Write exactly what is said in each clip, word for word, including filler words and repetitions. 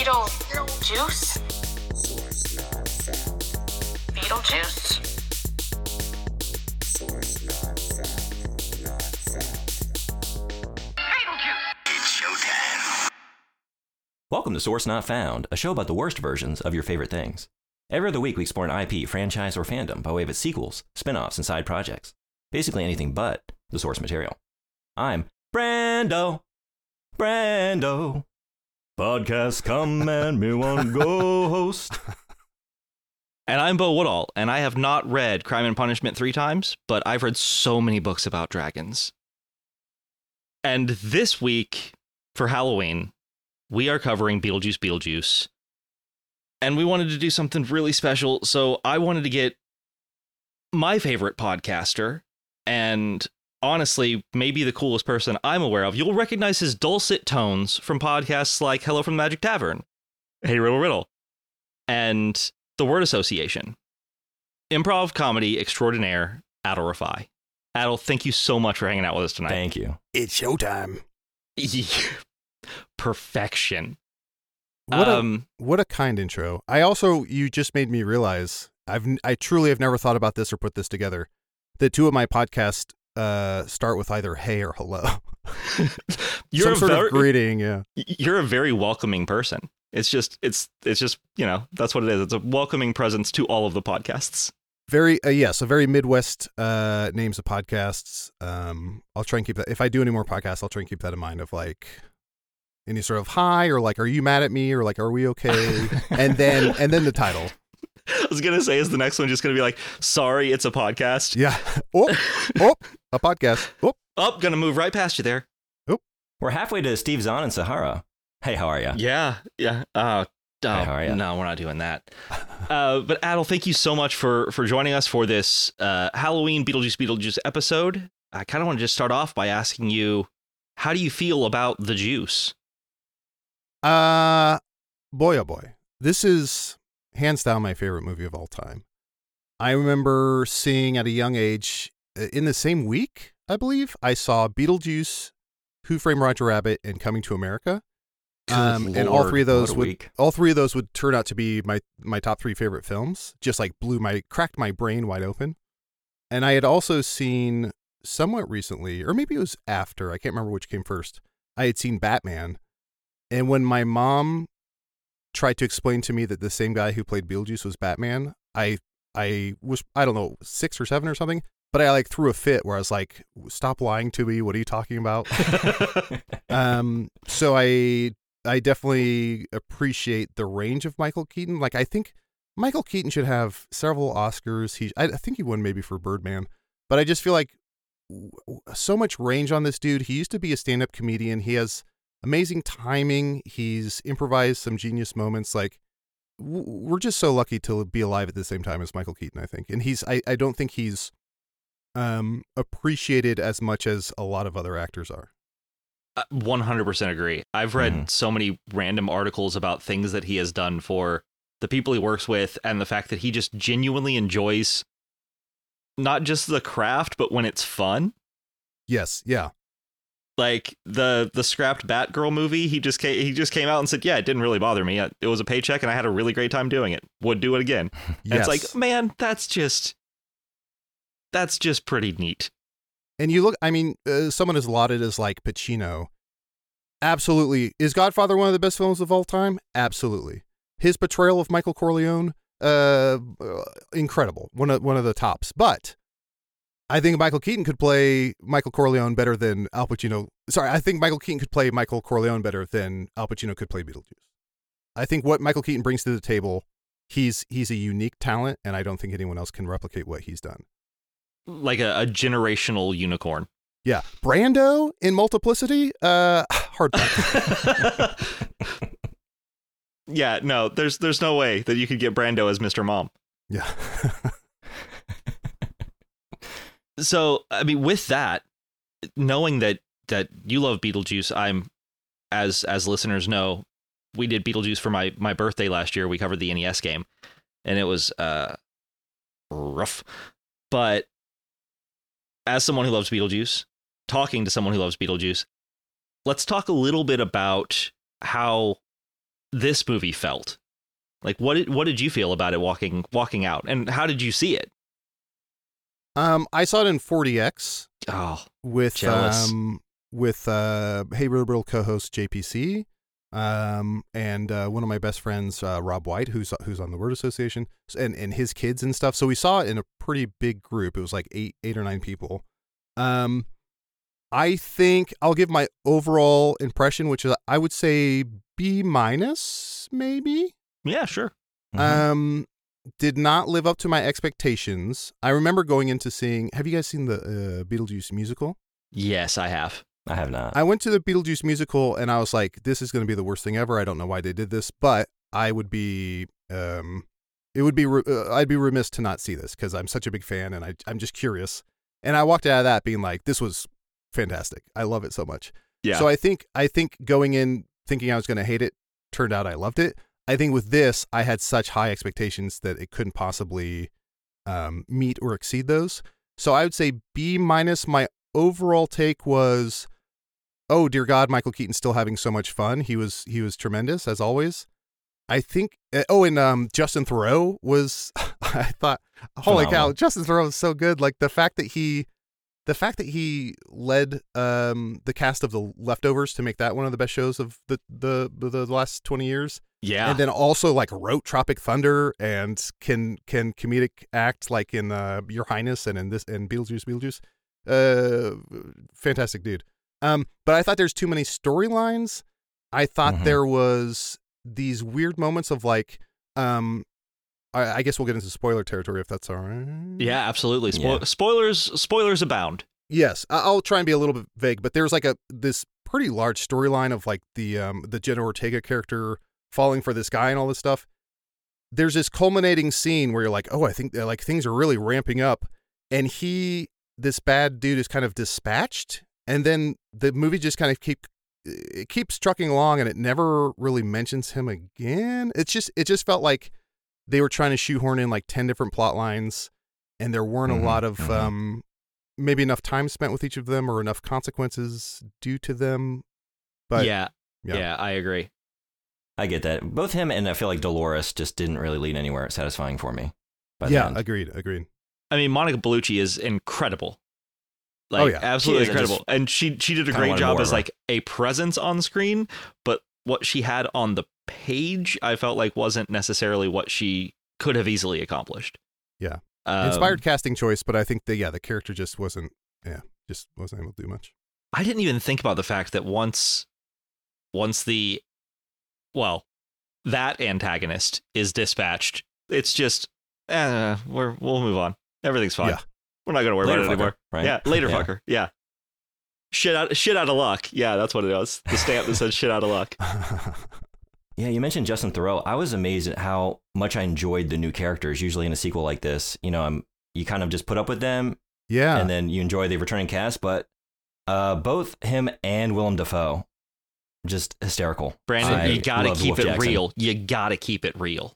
Beetlejuice? Beetlejuice? It's showtime. Welcome to Source Not Found, a show about the worst versions of your favorite things. Every other week, we explore an I P, franchise, or fandom by way of its sequels, spin-offs, and side projects. Basically anything but the source material. I'm Brando. Brando. Podcast come and me one go host. And I'm Bo Woodall, and I have not read Crime and Punishment three times, but I've read so many books about dragons. And this week, for Halloween, we are covering Beetlejuice Beetlejuice. And we wanted to do something really special, so I wanted to get my favorite podcaster, and honestly, maybe the coolest person I'm aware of. You'll recognize his dulcet tones from podcasts like Hello from the Magic Tavern, Hey Riddle Riddle, and The Word Association. Improv comedy extraordinaire, Adal Rifai. Adal, thank you so much for hanging out with us tonight. Thank you. It's showtime. Perfection. What um, a what a kind intro. I also, you just made me realize, I've I truly have never thought about this or put this together, that two of my podcasts uh, start with either hey or hello. you're Some a sort very, of greeting, yeah. You're a very welcoming person. It's just, it's, it's just, you know, that's what it is. It's a welcoming presence to all of the podcasts. Very, uh, yes, a very Midwest uh, names of podcasts. Um, I'll try and keep that. If I do any more podcasts, I'll try and keep that in mind of like any sort of hi or like, are you mad at me? Or like, are we okay? and then, and then the title. I was going to say, is the next one just going to be like, sorry, it's a podcast? Yeah. Oh, oh, a podcast. Oh, oh, going to move right past you there. Oh, We're halfway to Steve Zahn and Sahara. Hey, how are you? Yeah. Yeah. Uh, oh, Hey, how are ya? No, we're not doing that. Uh, but Adal, thank you so much for, for joining us for this uh, Halloween Beetlejuice Beetlejuice episode. I kind of want to just start off by asking you, how do you feel about the juice? Uh, boy, oh boy. This is hands down my favorite movie of all time. I remember seeing at a young age, in the same week, I believe, I saw Beetlejuice, Who Framed Roger Rabbit, and Coming to America. Um, and all Lord, three of those what a would week. all three of those would turn out to be my my top three favorite films. Just like blew my cracked my brain wide open. And I had also seen somewhat recently, or maybe it was after, I can't remember which came first. I had seen Batman. And when my mom tried to explain to me that the same guy who played Beetlejuice was Batman, I I was, I don't know, six or seven or something, but I like threw a fit where I was like, stop lying to me. What are you talking about? um, so I I definitely appreciate the range of Michael Keaton. Like, I think Michael Keaton should have several Oscars. He, I, I think he won maybe for Birdman, but I just feel like so much range on this dude. He used to be a stand-up comedian. He has amazing timing. He's improvised some genius moments. Like, w- we're just so lucky to be alive at the same time as Michael Keaton, I think. And he's, I, I don't think he's um, appreciated as much as a lot of other actors are. Uh, one hundred percent agree. I've read Mhm. so many random articles about things that he has done for the people he works with, and the fact that he just genuinely enjoys not just the craft, but when it's fun. Yes. Yeah. Like the the scrapped Batgirl movie, he just came, he just came out and said, yeah, it didn't really bother me. It was a paycheck and I had a really great time doing it. Would do it again. And Yes. it's like, man, that's just that's just pretty neat. And you look, I mean, uh, someone as lauded as like Pacino. Absolutely. Is Godfather one of the best films of all time? Absolutely. His portrayal of Michael Corleone, uh, uh, incredible. One of, one of the tops. But I think Michael Keaton could play Michael Corleone better than Al Pacino. Sorry, I think Michael Keaton could play Michael Corleone better than Al Pacino could play Beetlejuice. I think what Michael Keaton brings to the table, he's he's a unique talent, and I don't think anyone else can replicate what he's done. Like a, a generational unicorn. Yeah. Brando in Multiplicity? Uh, hard. Yeah, no, there's there's no way that you could get Brando as Mister Mom. Yeah. So, I mean, with that, knowing that that you love Beetlejuice, I'm, as as listeners know, we did Beetlejuice for my my birthday last year. We covered the N E S game, and it was uh rough. But as someone who loves Beetlejuice, talking to someone who loves Beetlejuice, let's talk a little bit about how this movie felt. Like, what did what did you feel about it walking walking out, and how did you see it? Um, I saw it in forty X Oh, with jealous. um with uh Hey Liberal co-host J P C, um and uh, one of my best friends uh, Rob White, who's who's on the Word Association, and and his kids and stuff. So we saw it in a pretty big group. It was like eight eight or nine people. Um, I think I'll give my overall impression, which is I would say B minus, maybe. Yeah, sure. Mhm. Um, did not live up to my expectations. I remember going into seeing. Have you guys seen the uh, Beetlejuice musical? Yes, I have. I have not. I went to the Beetlejuice musical and I was like, this is going to be the worst thing ever. I don't know why they did this, but I would be, um, it would be, re- uh, I'd be remiss to not see this because I'm such a big fan and I, I'm just curious. And I walked out of that being like, this was fantastic. I love it so much. Yeah. So I think, I think going in thinking I was going to hate it, turned out I loved it. I think with this, I had such high expectations that it couldn't possibly um, meet or exceed those. So I would say B minus. My overall take was, oh dear God, Michael Keaton's still having so much fun. He was he was tremendous as always. I think. Uh, oh, and um, Justin Theroux was. I thought, holy Phenomenal. cow, Justin Theroux is so good. Like the fact that he, the fact that he led um the cast of The Leftovers to make that one of the best shows of the the the, the last twenty years. Yeah. And then also like wrote Tropic Thunder and can can comedic act like in uh, Your Highness and in this and Beetlejuice Beetlejuice. Uh, fantastic dude. Um, but I thought there's too many storylines. I thought Mhm. there was these weird moments of like, um, I, I guess we'll get into spoiler territory if that's all right. yeah, absolutely. Spo- Yeah. Spoilers spoilers abound. Yes, I- I'll try and be a little bit vague, but there's like a this pretty large storyline of like the um the Jenna Ortega character falling for this guy and all this stuff. There's this culminating scene where you're like, oh, I think uh, like things are really ramping up, and he, this bad dude, is kind of dispatched, and then the movie just kind of keep it keeps trucking along, and it never really mentions him again. It's just it just felt like they were trying to shoehorn in like ten different plot lines, and there weren't Mhm, a lot of mhm. um maybe enough time spent with each of them or enough consequences due to them. But yeah, yeah. yeah, I agree. I get that. Both him and I feel like Dolores just didn't really lead anywhere satisfying for me. By the yeah, end. agreed, agreed. I mean, Monica Bellucci is incredible. Like, Oh, yeah. absolutely She is. I incredible. just And she she did a kinda great wanted job more as of her. like a presence on screen, but what she had on the page, I felt like wasn't necessarily what she could have easily accomplished. Yeah. Um, Inspired casting choice, but I think the yeah the character just wasn't yeah just wasn't able to do much. I didn't even think about the fact that once once the well, that antagonist is dispatched, it's just eh, we're we'll move on. Everything's fine. Yeah. We're not gonna worry Later about it fucker, anymore. right? Yeah, later Yeah. fucker. Yeah. Shit out shit out of luck. Yeah, that's what it was. The stamp that said shit out of luck. Yeah, you mentioned Justin Theroux. I was amazed at how much I enjoyed the new characters. Usually in a sequel like this, you know, I'm you kind of just put up with them yeah, and then you enjoy the returning cast. But uh, both him and Willem Dafoe, just hysterical. Brandon, I you gotta loved keep Wolf it Jackson. real. You gotta keep it real.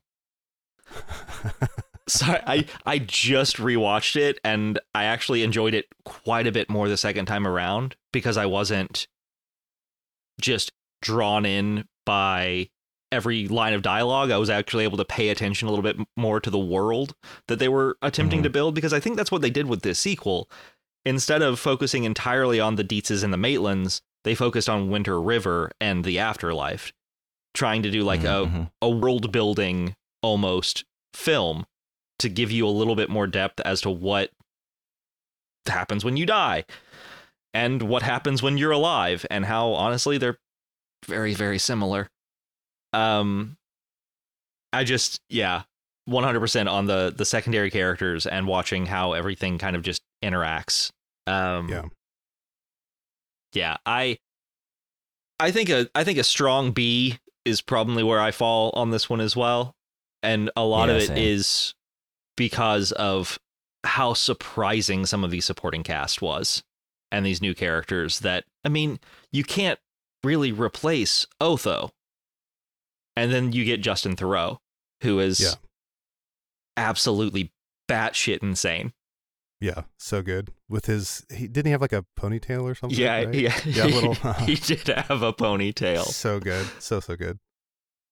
Sorry, I, I just rewatched it and I actually enjoyed it quite a bit more the second time around because I wasn't just drawn in by every line of dialogue. I was actually able to pay attention a little bit more to the world that they were attempting Mhm. to build, because I think that's what they did with this sequel. Instead of focusing entirely on the Dietzes and the Maitlands, they focused on Winter River and the afterlife, trying to do like Mhm, a, a world building almost film to give you a little bit more depth as to what happens when you die and what happens when you're alive, and how honestly they're very, very similar. Um, I just, yeah, one hundred percent on the the secondary characters and watching how everything kind of just interacts. Um, Yeah. yeah, I, I think a I think a strong B is probably where I fall on this one as well, and a lot Yeah, of it same. is because of how surprising some of the supporting cast was, and these new characters that, I mean, you can't really replace Otho. And then you get Justin Theroux, who is Yeah. absolutely batshit insane. Yeah, so good with his. He didn't he have like a ponytail or something? Yeah, right? yeah, Yeah, a little- he did have a ponytail. So good, so so good.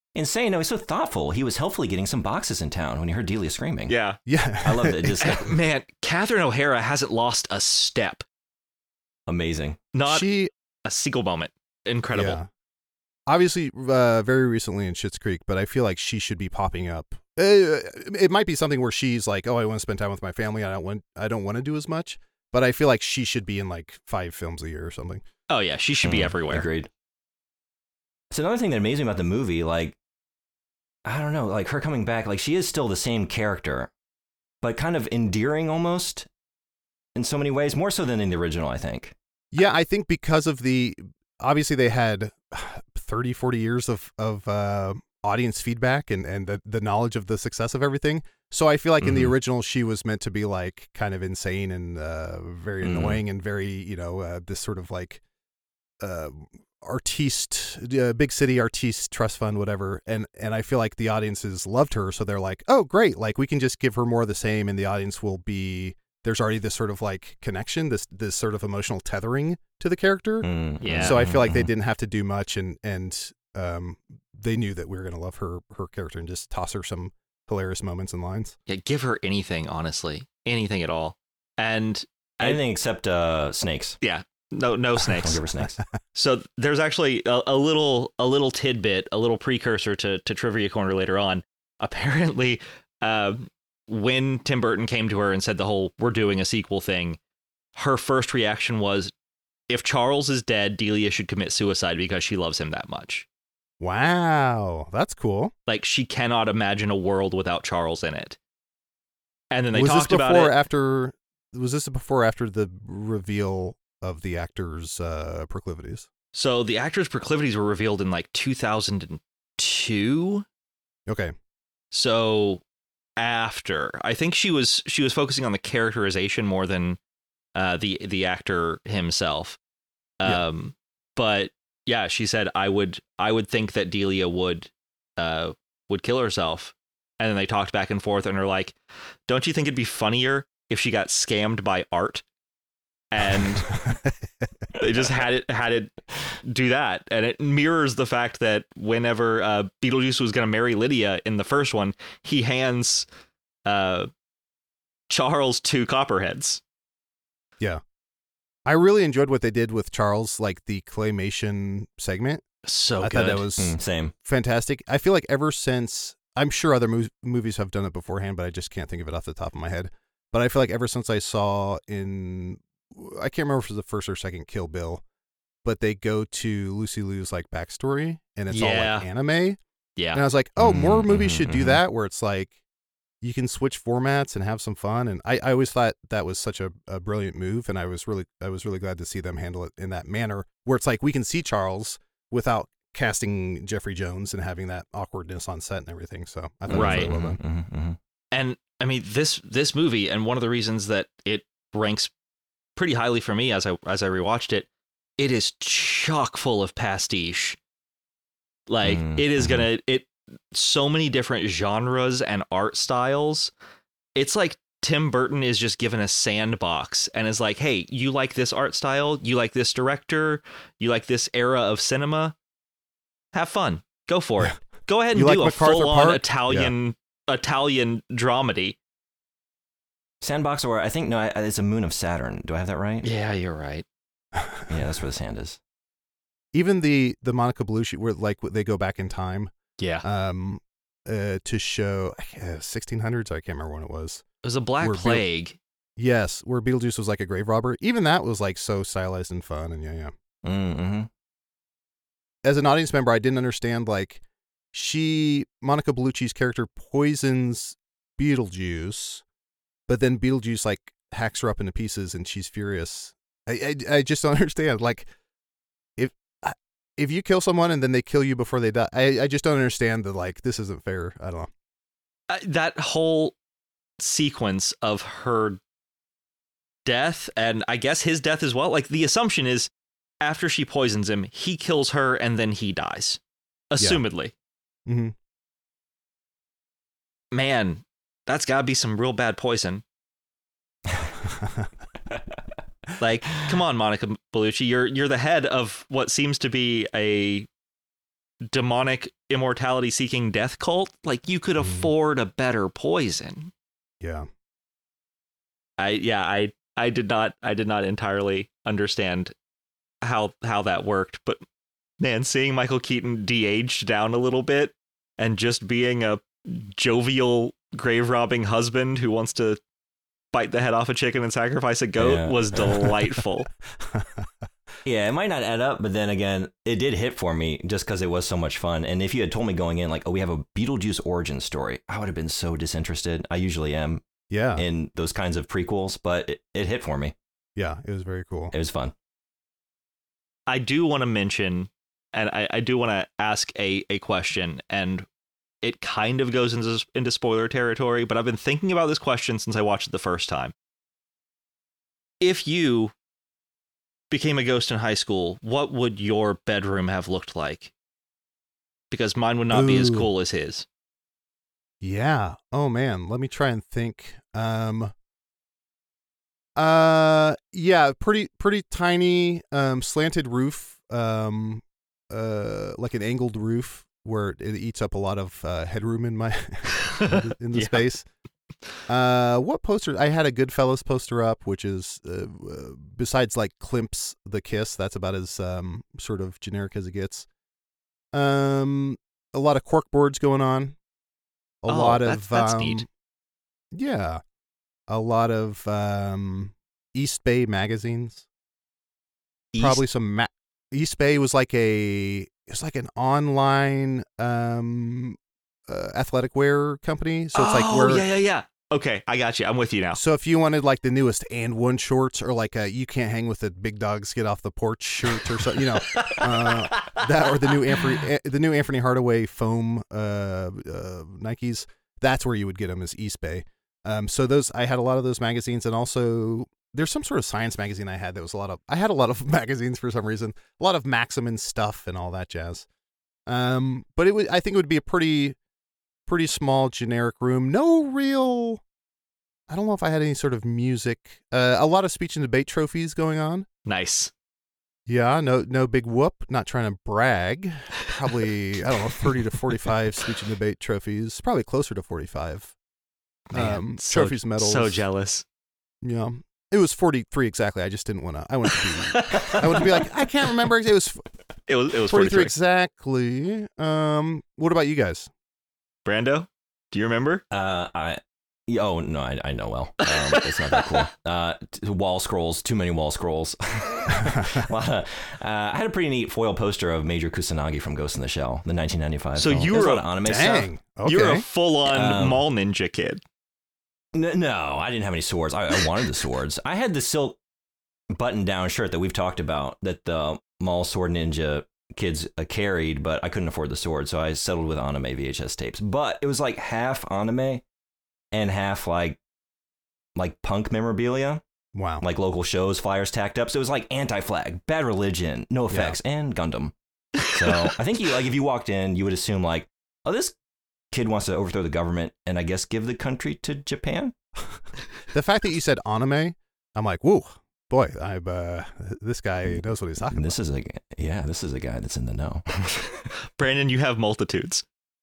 insane. No, he's so thoughtful. He was helpfully getting some boxes in town when he heard Delia screaming. Yeah. Yeah. I love it. Just like, Man, Catherine O'Hara hasn't lost a step. amazing. Not she, a single moment. Incredible. yeah. Obviously, uh, very recently in Schitt's Creek, but I feel like she should be popping up. Uh, it might be something where she's like, "Oh, I want to spend time with my family. I don't want. I don't want to do as much." But I feel like she should be in like five films a year or something. Oh, yeah. She should be Mm, everywhere. Agreed. It's another thing that amazed me about the movie. Like, I don't know, like her coming back, like she is still the same character, but kind of endearing almost in so many ways, more so than in the original, I think. Yeah, I think because of the obviously they had thirty, forty years of of uh, audience feedback and and the, the knowledge of the success of everything. So I feel like in the Mhm. original she was meant to be like kind of insane and uh, very Mhm. annoying and very, you know, uh, this sort of like uh, artiste, uh, big city artiste trust fund, whatever. And and I feel like the audiences loved her, so they're like, oh great, like we can just give her more of the same, and the audience will be. There's already this sort of like connection, this this sort of emotional tethering to the character. Mm, Yeah. So I feel like they mhm. didn't have to do much, and and um, they knew that we were going to love her her character and just toss her some hilarious moments and lines. Yeah, give her anything, honestly. Anything at all. And I, Anything except uh, snakes. yeah, no no Don't snakes. give her snakes. So there's actually a, a little a little tidbit, a little precursor to, to Trivia Corner later on. Apparently, uh, when Tim Burton came to her and said the whole "we're doing a sequel" thing, her first reaction was, if Charles is dead, Delia should commit suicide because she loves him that much. Wow, that's cool. Like, she cannot imagine a world without Charles in it. And then they was this talked about before or it. after? Was this before or after the reveal of the actor's uh, proclivities? So the actor's proclivities were revealed in like two thousand two. Okay, So after, I think she was she was focusing on the characterization more than uh, the the actor himself. Yeah. Um, but yeah, she said I would I would think that Delia would uh, would kill herself. And then they talked back and forth, and are like, "Don't you think it'd be funnier if she got scammed by art?" And they just had it had it do that, and it mirrors the fact that whenever uh, Beetlejuice was going to marry Lydia in the first one, he hands uh, Charles two copperheads. I really enjoyed what they did with Charles, like the claymation segment. So I good. thought that was Mm, same. fantastic. I feel like ever since, I'm sure other mo- movies have done it beforehand, but I just can't think of it off the top of my head. But I feel like ever since I saw in, I can't remember if it was the first or second Kill Bill, but they go to Lucy Liu's like backstory and it's all Yeah. like anime. yeah. And I was like, oh, more Mhm, movies mhm, should do mhm. that, where it's like you can switch formats and have some fun. And I, I always thought that was such a, a brilliant move, and I was really I was really glad to see them handle it in that manner, where it's like we can see Charles without casting Jeffrey Jones and having that awkwardness on set and everything. So I thought Right. it was really well Mhm, done. mhm, mhm. And I mean, this this movie, and one of the reasons that it ranks pretty highly for me as I as I rewatched it, it is chock full of pastiche. Like Mm, it is mhm. gonna it so many different genres and art styles. It's like Tim Burton is just given a sandbox and is like, hey, you like this art style, you like this director, you like this era of cinema, have fun, go for it. Go ahead and You do like a MacArthur full on Park? Italian Italian dramedy. Sandbox, or I think, no, I- it's a moon of Saturn. Do I have that right? Yeah, you're right. Yeah, that's where the sand is. Even the the Monica Bellucci, where like they go back in time, Yeah. um, uh, to show uh, sixteen hundreds. I can't remember when it was. It was a Black We're built- Plague. Yes, where Beetlejuice was like a grave robber. Even that was like so stylized and fun, and yeah, yeah. Mm-hmm. As an audience member, I didn't understand, like, she, Monica Bellucci's character poisons Beetlejuice, but then Beetlejuice, like, hacks her up into pieces and she's furious. I, I, I just don't understand. Like, if if you kill someone and then they kill you before they die, I, I just don't understand that, like, this isn't fair. I don't know. Uh, that whole sequence of her death, and I guess his death as well. Like, the assumption is after she poisons him, he kills her and then he dies. Assumedly. Mm-hmm. Man, that's gotta be some real bad poison. Like, come on, Monica Bellucci, you're you're the head of what seems to be a demonic immortality seeking death cult, like you could afford a better poison. Yeah. I yeah, I I did not I did not entirely understand how how that worked, but man, seeing Michael Keaton de-aged down a little bit and just being a jovial grave robbing husband who wants to bite the head off a chicken and sacrifice a goat Yeah. was delightful. Yeah, it might not add up, but then again, it did hit for me just because it was so much fun. And if you had told me going in, like, oh, we have a Beetlejuice origin story, I would have been so disinterested. I usually am Yeah. in those kinds of prequels, but it, it hit for me. Yeah. It was very cool. It was fun. I do want to mention, and I, I do want to ask a, a question, and it kind of goes into, into spoiler territory, but I've been thinking about this question since I watched it the first time. If you became a ghost in high school, what would your bedroom have looked like? Because mine would not be as Ooh. cool as his. Yeah. Oh man, let me try and think. Um uh yeah, pretty pretty tiny um slanted roof, um uh like an angled roof where it eats up a lot of uh, headroom in my in the Yeah. space. Uh what poster? I had a Goodfellas poster up, which is uh, uh, besides like Klimp's The Kiss, that's about as um sort of generic as it gets. Um a lot of cork boards going on. A Oh, lot that's- of that's um, neat. Yeah. A lot of um East Bay magazines. Probably some ma- East Bay was like a it was like an online um uh, athletic wear company. So it's oh, like where yeah, yeah, yeah. Okay, I got you. I'm with you now. so if you wanted like the newest and one shorts or like a you can't hang with the big dogs get off the porch shirt or something, you know, uh, that or the new Anthony the new Anthony Hardaway foam uh, uh, Nikes, that's where you would get them is East Bay. Um, so those I had a lot of those magazines, and also there's some sort of science magazine I had that was a lot of I had a lot of magazines for some reason, a lot of Maximin stuff and all that jazz. Um, but it would I think it would be a pretty pretty small generic room, no real. I don't know if I had any sort of music. Uh, a lot of speech and debate trophies going on. Nice. Yeah, no, no big whoop. Not trying to brag. Probably I don't know, thirty to forty-five speech and debate trophies. Probably closer to forty-five. Man, um, so- trophies, medals. So jealous. Yeah, it was forty-three exactly. I just didn't want to. I wanted to be. I wanted to be like I can't remember. It was It was it was forty-three forty-three. exactly. Um, what about you guys? Brando, do you remember? Uh, I. Oh no, I, I know well. Um, it's not that cool. Uh, t- wall scrolls, too many wall scrolls. Well, uh, I had a pretty neat foil poster of Major Kusanagi from Ghost in the Shell, the nineteen ninety-five. So film. you There's were a a- lot of anime Dang. stuff. Okay. You're a full-on Um, mall ninja kid. N- No, I didn't have any swords. I, I wanted the swords. I had the silk button-down shirt that we've talked about that the mall sword ninja kids uh, carried, but I couldn't afford the sword, so I settled with anime V H S tapes. But it was like half anime and half like like punk memorabilia, Wow. like local shows, flyers tacked up. So it was like Anti-Flag, Bad Religion, No Effects, and Gundam. So I think you like if you walked in, you would assume like, oh, this kid wants to overthrow the government and I guess give the country to Japan. The fact that you said anime, I'm like, whoa, boy, I uh, this guy knows what he's talking And about. this is a yeah, this is a guy that's in the know. Brandon, you have multitudes.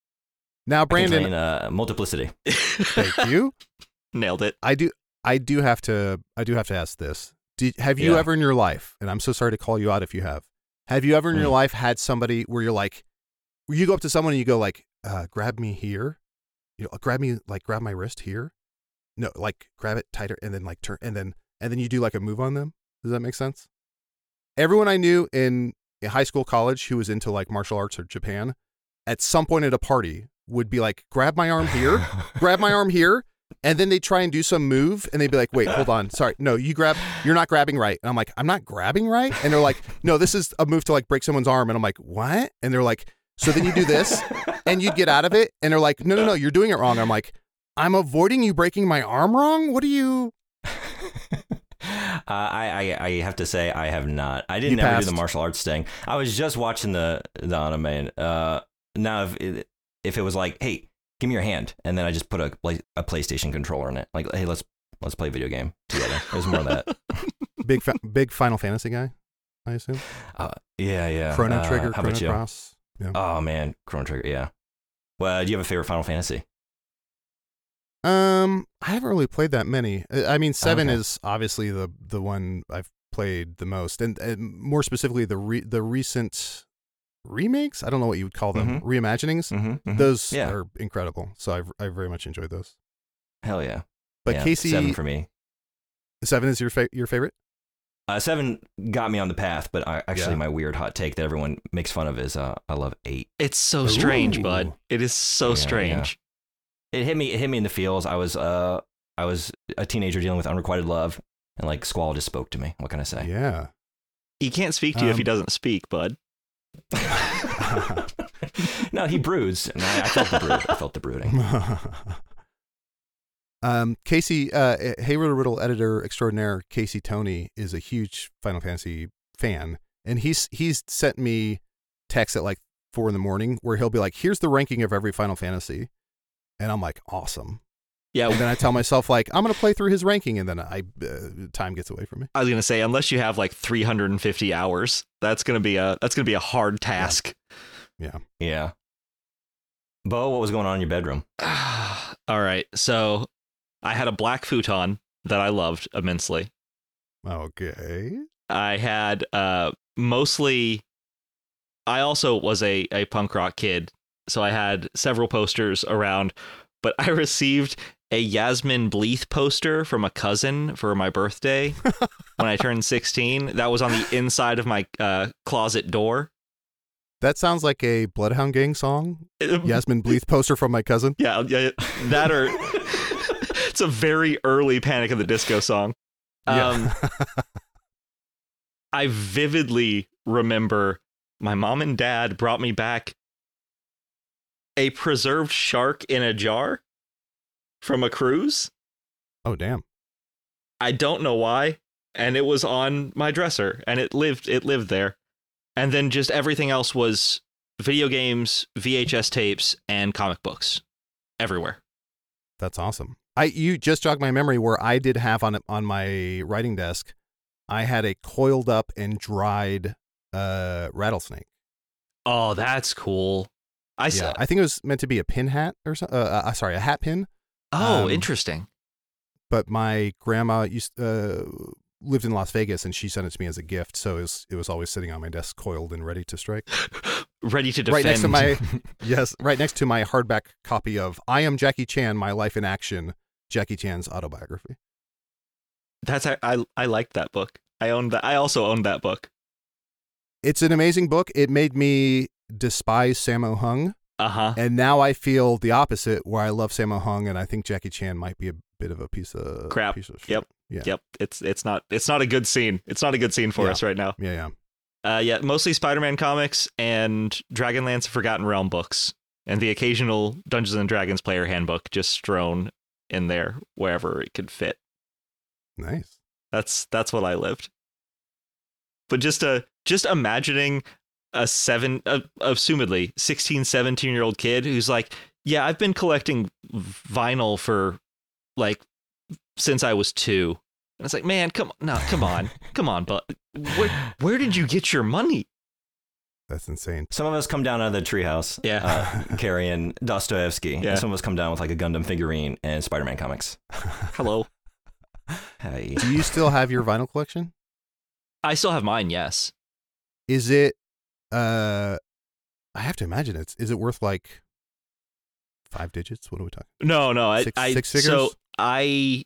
Now, Brandon, Brandon, uh, multiplicity. thank you. Nailed it. I do, I do have to, I do have to ask this. Did, have you Yeah. ever in your life, and I'm so sorry to call you out if you have, have you ever in your Mm. life had somebody where you're like, where you go up to someone and you go like, uh, grab me here, you know, grab me, like grab my wrist here, no, like grab it tighter, and then like turn, and then and then you do like a move on them. Does that make sense? Everyone I knew in, in high school, college, who was into like martial arts or Japan, at some point at a party would be like, grab my arm here, grab my arm here. And then they try and do some move and they'd be like, wait, hold on. Sorry. No, you grab, you're not grabbing right. And I'm like, I'm not grabbing right. And they're like, no, this is a move to like break someone's arm. And I'm like, what? And they're like, so then you do this and you get out of it. And they're like, no, no, no, you're doing it wrong. I'm like, I'm avoiding you breaking my arm wrong. What are you? Uh, I, I I have to say I have not. I didn't You ever do passed. the martial arts thing. I was just watching the the anime. And, uh, now if it, if it was like, hey, give me your hand, and then I just put a play, a PlayStation controller in it, like, hey, let's let's play a video game together. It was more of that. Big, fa- big Final Fantasy guy, I assume. Uh, yeah, yeah. Chrono Uh, Trigger, how Chrono about you? Cross. Yeah. Oh man, Chrono Trigger. Yeah. Well, do you have a favorite Final Fantasy? Um, I haven't really played that many. I I mean, seven Okay. is obviously the the one I've played the most, and, and more specifically the re- the recent remakes. I don't know what you would call them, Mhm. reimaginings. Mm-hmm, Those Yeah. are incredible. So I've I very much enjoyed those. Hell yeah. But Yeah, Casey, seven for me. seven is your fa- your favorite? Uh, seven got me on the path, but I, actually, Yeah. my weird hot take that everyone makes fun of is uh, I love eight. It's so strange, Ooh. bud. It is so Yeah, strange. It hit me. It hit me in the feels. I was uh, I was a teenager dealing with unrequited love, and like Squall just spoke to me. What can I say? Yeah. He can't speak to you if he Um, doesn't speak, bud. No, he broods, and I, I felt the brood. I felt the brooding. um, Casey, uh, Hey Riddle Riddle editor extraordinaire Casey Tony is a huge Final Fantasy fan, and he's he's sent me texts at like four in the morning where he'll be like, "Here's the ranking of every Final Fantasy," and I'm like, "Awesome." Yeah, And then I tell myself like, "I'm gonna play through his ranking," and then I uh, time gets away from me. I was gonna say, unless you have like three hundred fifty hours, that's gonna be a that's gonna be a hard task. Yeah. Yeah. Bo, what was going on in your bedroom? All right, so I had a black futon that I loved immensely. Okay. I had uh, mostly. I also was a a punk rock kid, so I had several posters around. But I received a Yasmin Bleeth poster from a cousin for my birthday when I turned sixteen. That was on the inside of my uh, closet door. That sounds like a Bloodhound Gang song. Yasmin Bleeth poster from my cousin. Yeah, yeah, that or it's a very early Panic at the Disco song. Um, Yeah. I vividly remember my mom and dad brought me back a preserved shark in a jar from a cruise. Oh, damn. I don't know why, and it was on my dresser, and it lived it lived there. And then just everything else was video games, V H S tapes, and comic books everywhere. That's awesome. I you just jogged my memory where I did have on on my writing desk, I had a coiled up and dried uh, rattlesnake. Oh, that's cool. I Yeah, saw. I think it was meant to be a pin hat or something. Uh, uh, sorry, a hat pin. Oh, um, interesting. But my grandma used uh, lived in Las Vegas, and she sent it to me as a gift. So it was it was always sitting on my desk, coiled and ready to strike. Ready to defend. Right next to my yes, right next to my hardback copy of "I Am Jackie Chan: My Life in Action," Jackie Chan's autobiography. That's I I, I liked that book. I owned that. I also owned that book. It's an amazing book. It made me despise Sammo Hung, Uh huh. and now I feel the opposite, where I love Sammo Hung, and I think Jackie Chan might be a bit of a piece of Crap. Piece of shit. Yep. Yeah. Yep. It's it's not it's not a good scene. It's not a good scene for Yeah. us right now. Yeah. Yeah. Uh, yeah, mostly Spider-Man comics and Dragonlance Forgotten Realm books, and the occasional Dungeons and Dragons player handbook just strewn in there wherever it could fit. Nice. That's that's what I lived. But just uh just imagining a seven, uh, assumedly sixteen, seventeen year old kid who's like, yeah, I've been collecting vinyl for like since I was two. And it's like, man, come on, no, come on, come on, but where where did you get your money? That's insane. Some of us come down out of the treehouse, Yeah. uh, carrying Dostoevsky. Yeah. And some of us come down with like a Gundam figurine and Spider-Man comics. Hello. Hey. Do you still have your vinyl collection? I still have mine, yes. Is it? Uh, I have to imagine it's. Is it worth like five digits? What are we talking? No, no, I, Six- I six figures? so I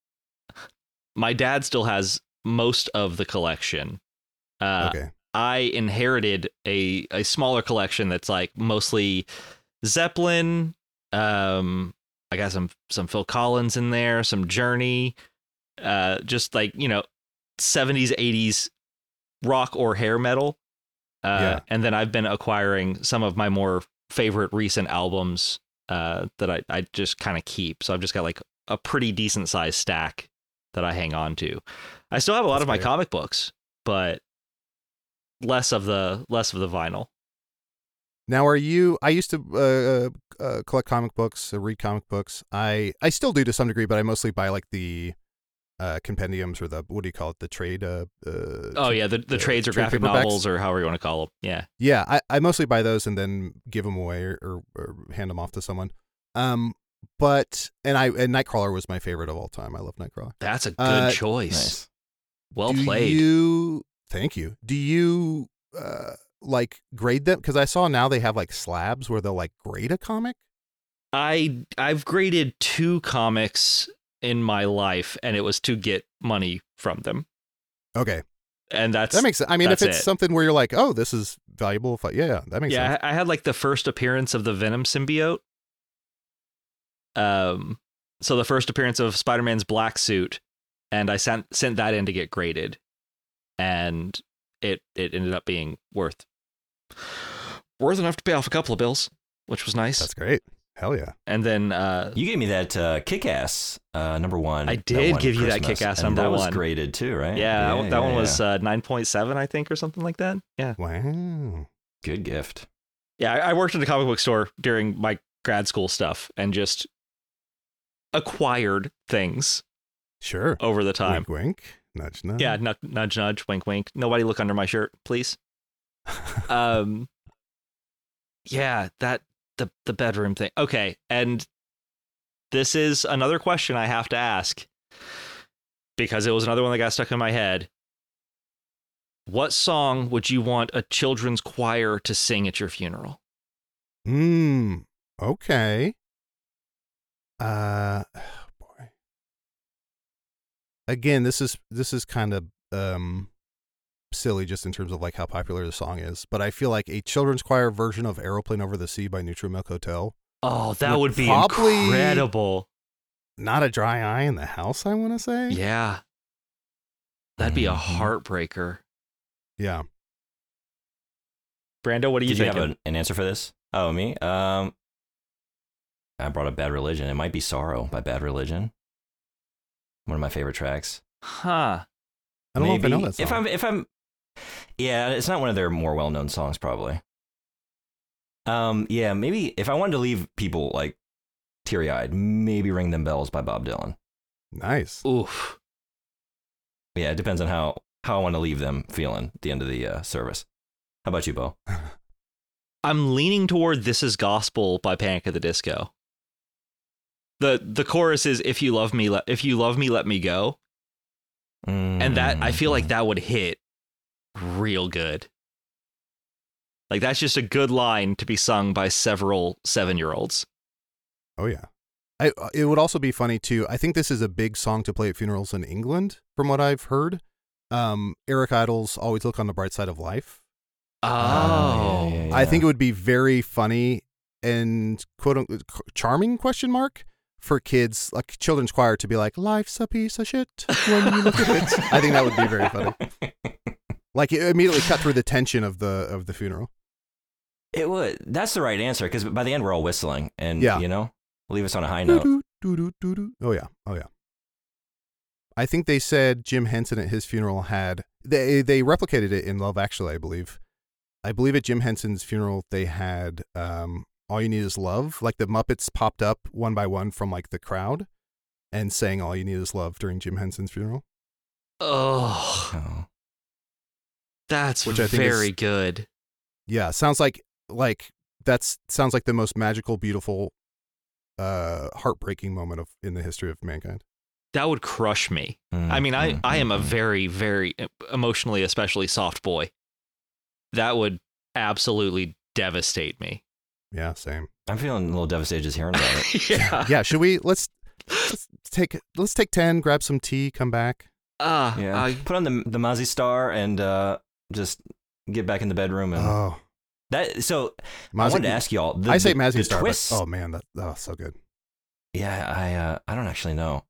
my dad still has most of the collection. Uh, Okay. I inherited a a smaller collection that's like mostly Zeppelin. Um, I got some some Phil Collins in there, some Journey, uh, just like you know, seventies, eighties rock or hair metal. Uh, Yeah. And then I've been acquiring some of my more favorite recent albums uh, that I I just kind of keep. So I've just got like a pretty decent sized stack that I hang on to. I still have a lot That's of my great. comic books, but less of the less of the vinyl. Now, are you? I used to uh, uh, collect comic books, uh, read comic books. I I still do to some degree, but I mostly buy like the uh, compendiums, or the what do you call it? The trade. Uh, uh, Oh yeah, the, the, the trades or trade graphic paperbacks. novels or however you want to call them. Yeah. Yeah, I, I mostly buy those and then give them away or, or, or hand them off to someone. Um, but and I and Nightcrawler was my favorite of all time. I love Nightcrawler. That's a good Uh, choice. Nice. Well Do played. You thank you. Do you uh like grade them? Because I saw now they have like slabs where they'll like grade a comic. I I've graded two comics in my life, and it was to get money from them, Okay, and that's that makes sense. I mean, if that's it's it. something where you're like, oh, this is valuable. If I, yeah, yeah, that makes yeah. sense. I, I had like the first appearance of the Venom symbiote. Um, so the first appearance of Spider-Man's black suit, and I sent sent that in to get graded, and it it ended up being worth worth enough to pay off a couple of bills, which was nice. That's great. Hell yeah. And then uh, You gave me that uh, Kick-Ass uh, number one. I that did one give you that Christmas, Kick-Ass and number that was one. graded too, right? yeah, that one- that yeah, one was yeah. uh, nine point seven, I think, or something like that. Yeah. Wow. Good gift. Yeah, I I worked at a comic book store during my grad school stuff and just acquired things Sure. over the time. Wink, wink. Nudge, nudge. Yeah, nudge, nudge, nudge, wink, wink. Nobody look under my shirt, please. Um, yeah, that the the bedroom thing. Okay, and this is another question I have to ask because it was another one that got stuck in my head. What song would you want a children's choir to sing at your funeral? Hmm. Okay. Uh, boy. Again, this is this is kind of um silly just in terms of like how popular the song is, but I feel like a children's choir version of "Aeroplane Over the Sea" by Neutral Milk Hotel. Oh, that Would would be probably- incredible. Not a dry eye in the house, I want to say. Yeah. That'd be a Mhm. heartbreaker. Yeah. Brando, what do you Did you think? have an, an answer for this? Oh, me? Um, I brought up Bad Religion. It might be Sorrow by Bad Religion. One of my favorite tracks. Huh. I don't know if I know that song. If I'm, if I'm, yeah, it's not one of their more well-known songs, probably. Um, yeah, maybe if I wanted to leave people like teary-eyed, maybe "Ring Them Bells" by Bob Dylan. Nice. Oof. Yeah, it depends on how how I want to leave them feeling at the end of the uh, service. How about you, Bo? I'm leaning toward "This Is Gospel" by Panic at the Disco. the The chorus is "If you love me, let if you love me, let me go," and that I feel like that would hit real good. Like that's just a good line to be sung by several seven-year-olds. Oh yeah. I it would also be funny too. I think this is a big song to play at funerals in England, from what I've heard. Um, Eric Idle's "Always Look on the Bright Side of Life." Oh, yeah, yeah, yeah. I think it would be very funny and quote unquote charming question mark for kids, like children's choir, to be like, "Life's a piece of shit when you look at it." I think that would be very funny. Like it immediately cut through the tension of the of the funeral. It would. That's the right answer, because by the end we're all whistling, and Yeah. you know, leave us on a high note. Doo-doo-doo-doo-doo. Oh yeah, oh yeah. I think they said Jim Henson at his funeral had they they replicated it in Love Actually, I believe. I believe at Jim Henson's funeral they had um, "All You Need Is Love." Like the Muppets popped up one by one from like the crowd and sang "All You Need Is Love" during Jim Henson's funeral. oh, Oh. that's Which I think very is- good. Yeah, sounds like like that's sounds like the most magical, beautiful, uh, heartbreaking moment of in the history of mankind. That would crush me. Mm, I mean, I, mm, I am mm, a mm. very, very emotionally, especially soft boy. That would absolutely devastate me. Yeah, same. I'm feeling a little devastated just hearing about it. yeah. Yeah, should we let's let's take let's take ten, grab some tea, come back. Uh, Yeah. I- Put on the the Mazzy Star and uh, just get back in the bedroom and Oh, that. So I Mazzy- wanted to ask y'all. The, I say the, Mazzy the Star, twists. but oh man, that oh so good. Yeah, I uh, I don't actually know.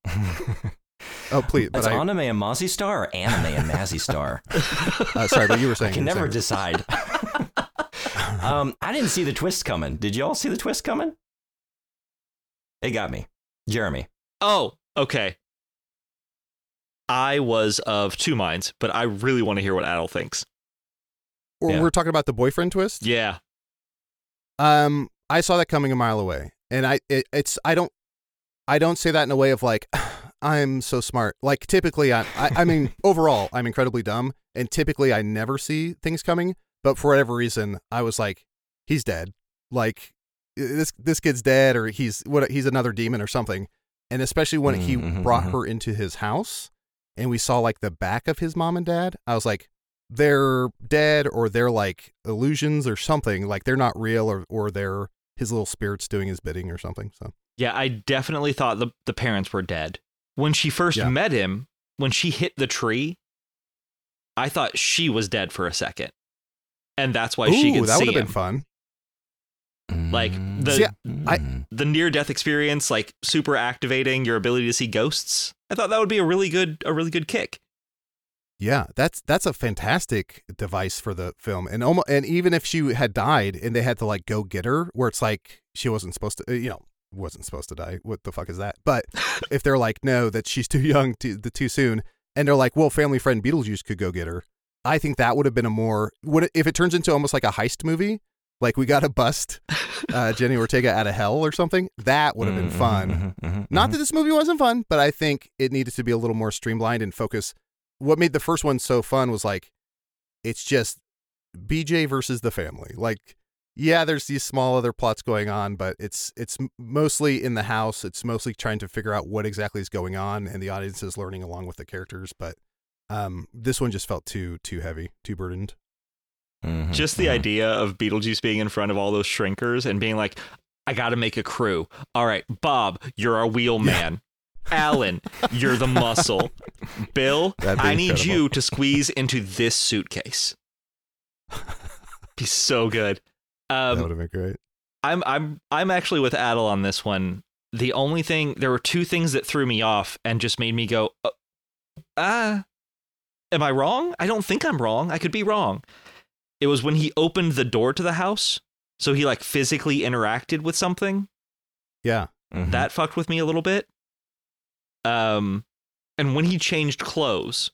Oh please, but It's I, anime and Mazzy Star or anime and Mazzy Star. uh, sorry, but you were saying I can you were never saying- decide. um, I didn't see the twist coming. Did y'all see the twist coming? It got me. Jeremy. oh, okay. I was of two minds, but I really want to hear what Adel thinks. Or Yeah. we're talking about the boyfriend twist. Yeah. Um, I saw that coming a mile away, and I it, it's I don't I don't say that in a way of like I'm so smart. Like typically, I, I, I mean, overall, I'm incredibly dumb, and typically I never see things coming. But for whatever reason, I was like, he's dead. Like this this kid's dead, or he's what he's another demon or something. And especially when he Mm-hmm, brought mm-hmm. her into his house, and we saw like the back of his mom and dad, I was like, they're dead, or they're like illusions or something. Like they're not real, or or they're his little spirits doing his bidding or something. So Yeah, I definitely thought the, the parents were dead. When she first Yeah. met him, when she hit the tree, I thought she was dead for a second. And that's why she ooh, could that see would have him. been fun. Like, the- See, I- Mm. The near-death experience, like super activating your ability to see ghosts. I thought that would be a really good a really good kick. Yeah, that's that's a fantastic device for the film, and almost, and even if she had died and they had to like go get her, where it's like she wasn't supposed to, you know, wasn't supposed to die. What the fuck is that? But if they're like, no, that she's too young, too, the too soon, and they're like, well, family friend Beetlejuice could go get her. I think that would have been a more would it, if it turns into almost like a heist movie, like we got to bust uh, Jenny Ortega out of hell or something. That would have been Mm-hmm, fun. mm-hmm, mm-hmm, Not mm-hmm. that this movie wasn't fun, but I think it needed to be a little more streamlined and focus. What made the first one so fun was like, it's just B J versus the family. Like, yeah, there's these small other plots going on, but it's it's mostly in the house. It's mostly trying to figure out what exactly is going on, and the audience is learning along with the characters. But um, this one just felt too too heavy, too burdened. Mhm, Just the mhm. idea of Beetlejuice being in front of all those shrinkers and being like, I got to make a crew. All right, Bob, you're our wheel man. Alan, you're the muscle. Bill, That'd be I need incredible. you to squeeze into this suitcase. Be so good. that Um, would have been great. I'm I'm I'm actually with Adel on this one. The only thing, there were two things that threw me off and just made me go, uh, ah, am I wrong? I don't think I'm wrong. I could be wrong. It was when he opened the door to the house, so he like physically interacted with something. Yeah. Mhm. That fucked with me a little bit. Um, and when he changed clothes,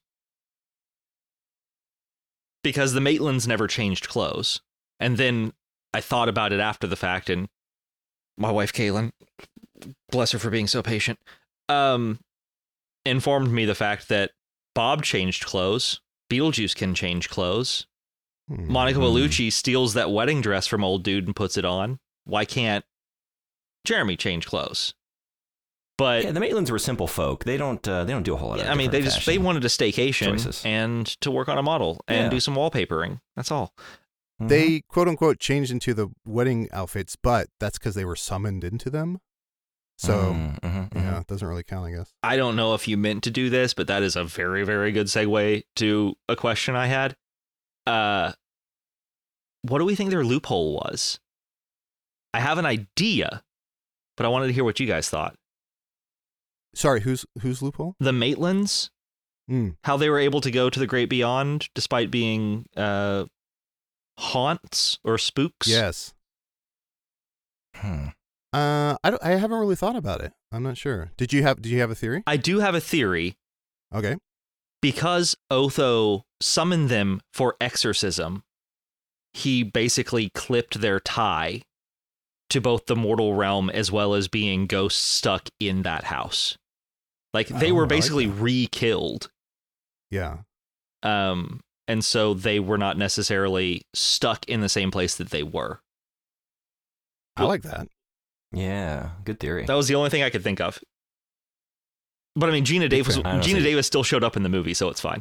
because the Maitlands never changed clothes, and then I thought about it after the fact, and my wife Kaylin, bless her for being so patient, um, informed me the fact that Bob changed clothes, Beetlejuice can change clothes, Hmm. Monica Bellucci steals that wedding dress from old dude and puts it on. Why can't Jeremy change clothes? But Yeah, the Maitlands were simple folk. They don't. Uh, they don't do a whole lot. Of I mean, they different just they fashion wanted a staycation choices. and to work on a model and Yeah. do some wallpapering. That's all. Mhm. They quote unquote changed into the wedding outfits, but that's because they were summoned into them. So Mhm, mhm, mhm. yeah, it doesn't really count, I guess. I don't know if you meant to do this, but that is a very, very good segue to a question I had. Uh, what do we think their loophole was? I have an idea, but I wanted to hear what you guys thought. Sorry, who's who's loophole? The Maitlands, Mm. how they were able to go to the great beyond despite being uh, haunts or spooks. Yes. Hmm. Uh, I don't, I haven't really thought about it. I'm not sure. Did you have Did you have a theory? I do have a theory. Okay. Because Otho summoned them for exorcism, he basically clipped their tie to both the mortal realm as well as being ghosts stuck in that house. Like they Oh, I were like basically that. re-killed. Yeah. Um, and so they were not necessarily stuck in the same place that they were. I like that. Yeah, good theory. That was the only thing I could think of. But I mean, Gina Davis, fair. I don't Gina see- Davis still showed up in the movie, so it's fine.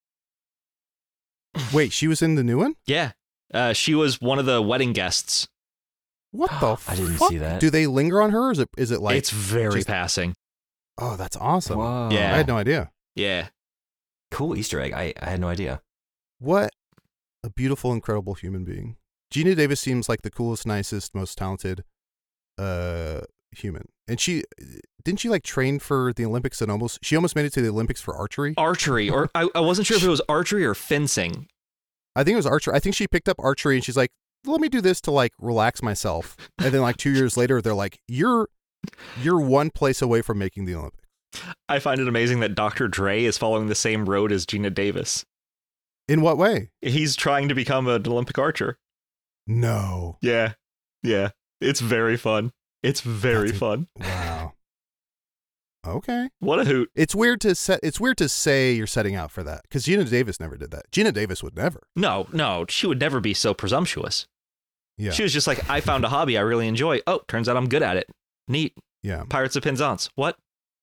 Wait, she was in the new one? Yeah. Uh, she was one of the wedding guests. What the I didn't fuck? see that. Do they linger on her, or is it is it like it's very just- passing. Oh, that's awesome. Whoa. Yeah. I had no idea. Yeah. Cool Easter egg. I, I had no idea. What a beautiful, incredible human being. Gina Davis seems like the coolest, nicest, most talented uh human. And she didn't she like train for the Olympics and almost she almost made it to the Olympics for archery? Archery, or I, I wasn't sure if it was archery or fencing. I think it was archery. I think she picked up archery and she's like, let me do this to like relax myself. And then like two years later, they're like, you're you're one place away from making the Olympics. I find it amazing that Doctor Dre is following the same road as Gina Davis. In what way? He's trying to become an Olympic archer. No. Yeah. Yeah. It's very fun. It's very That's a- fun. Wow. Okay. What a hoot. It's weird to set. It's weird to say you're setting out for that because Gina Davis never did that. Gina Davis would never. No, no, she would never be so presumptuous. Yeah. She was just like, I found a hobby I really enjoy. Oh, turns out I'm good at it. Neat. Yeah. Pirates of Penzance. What?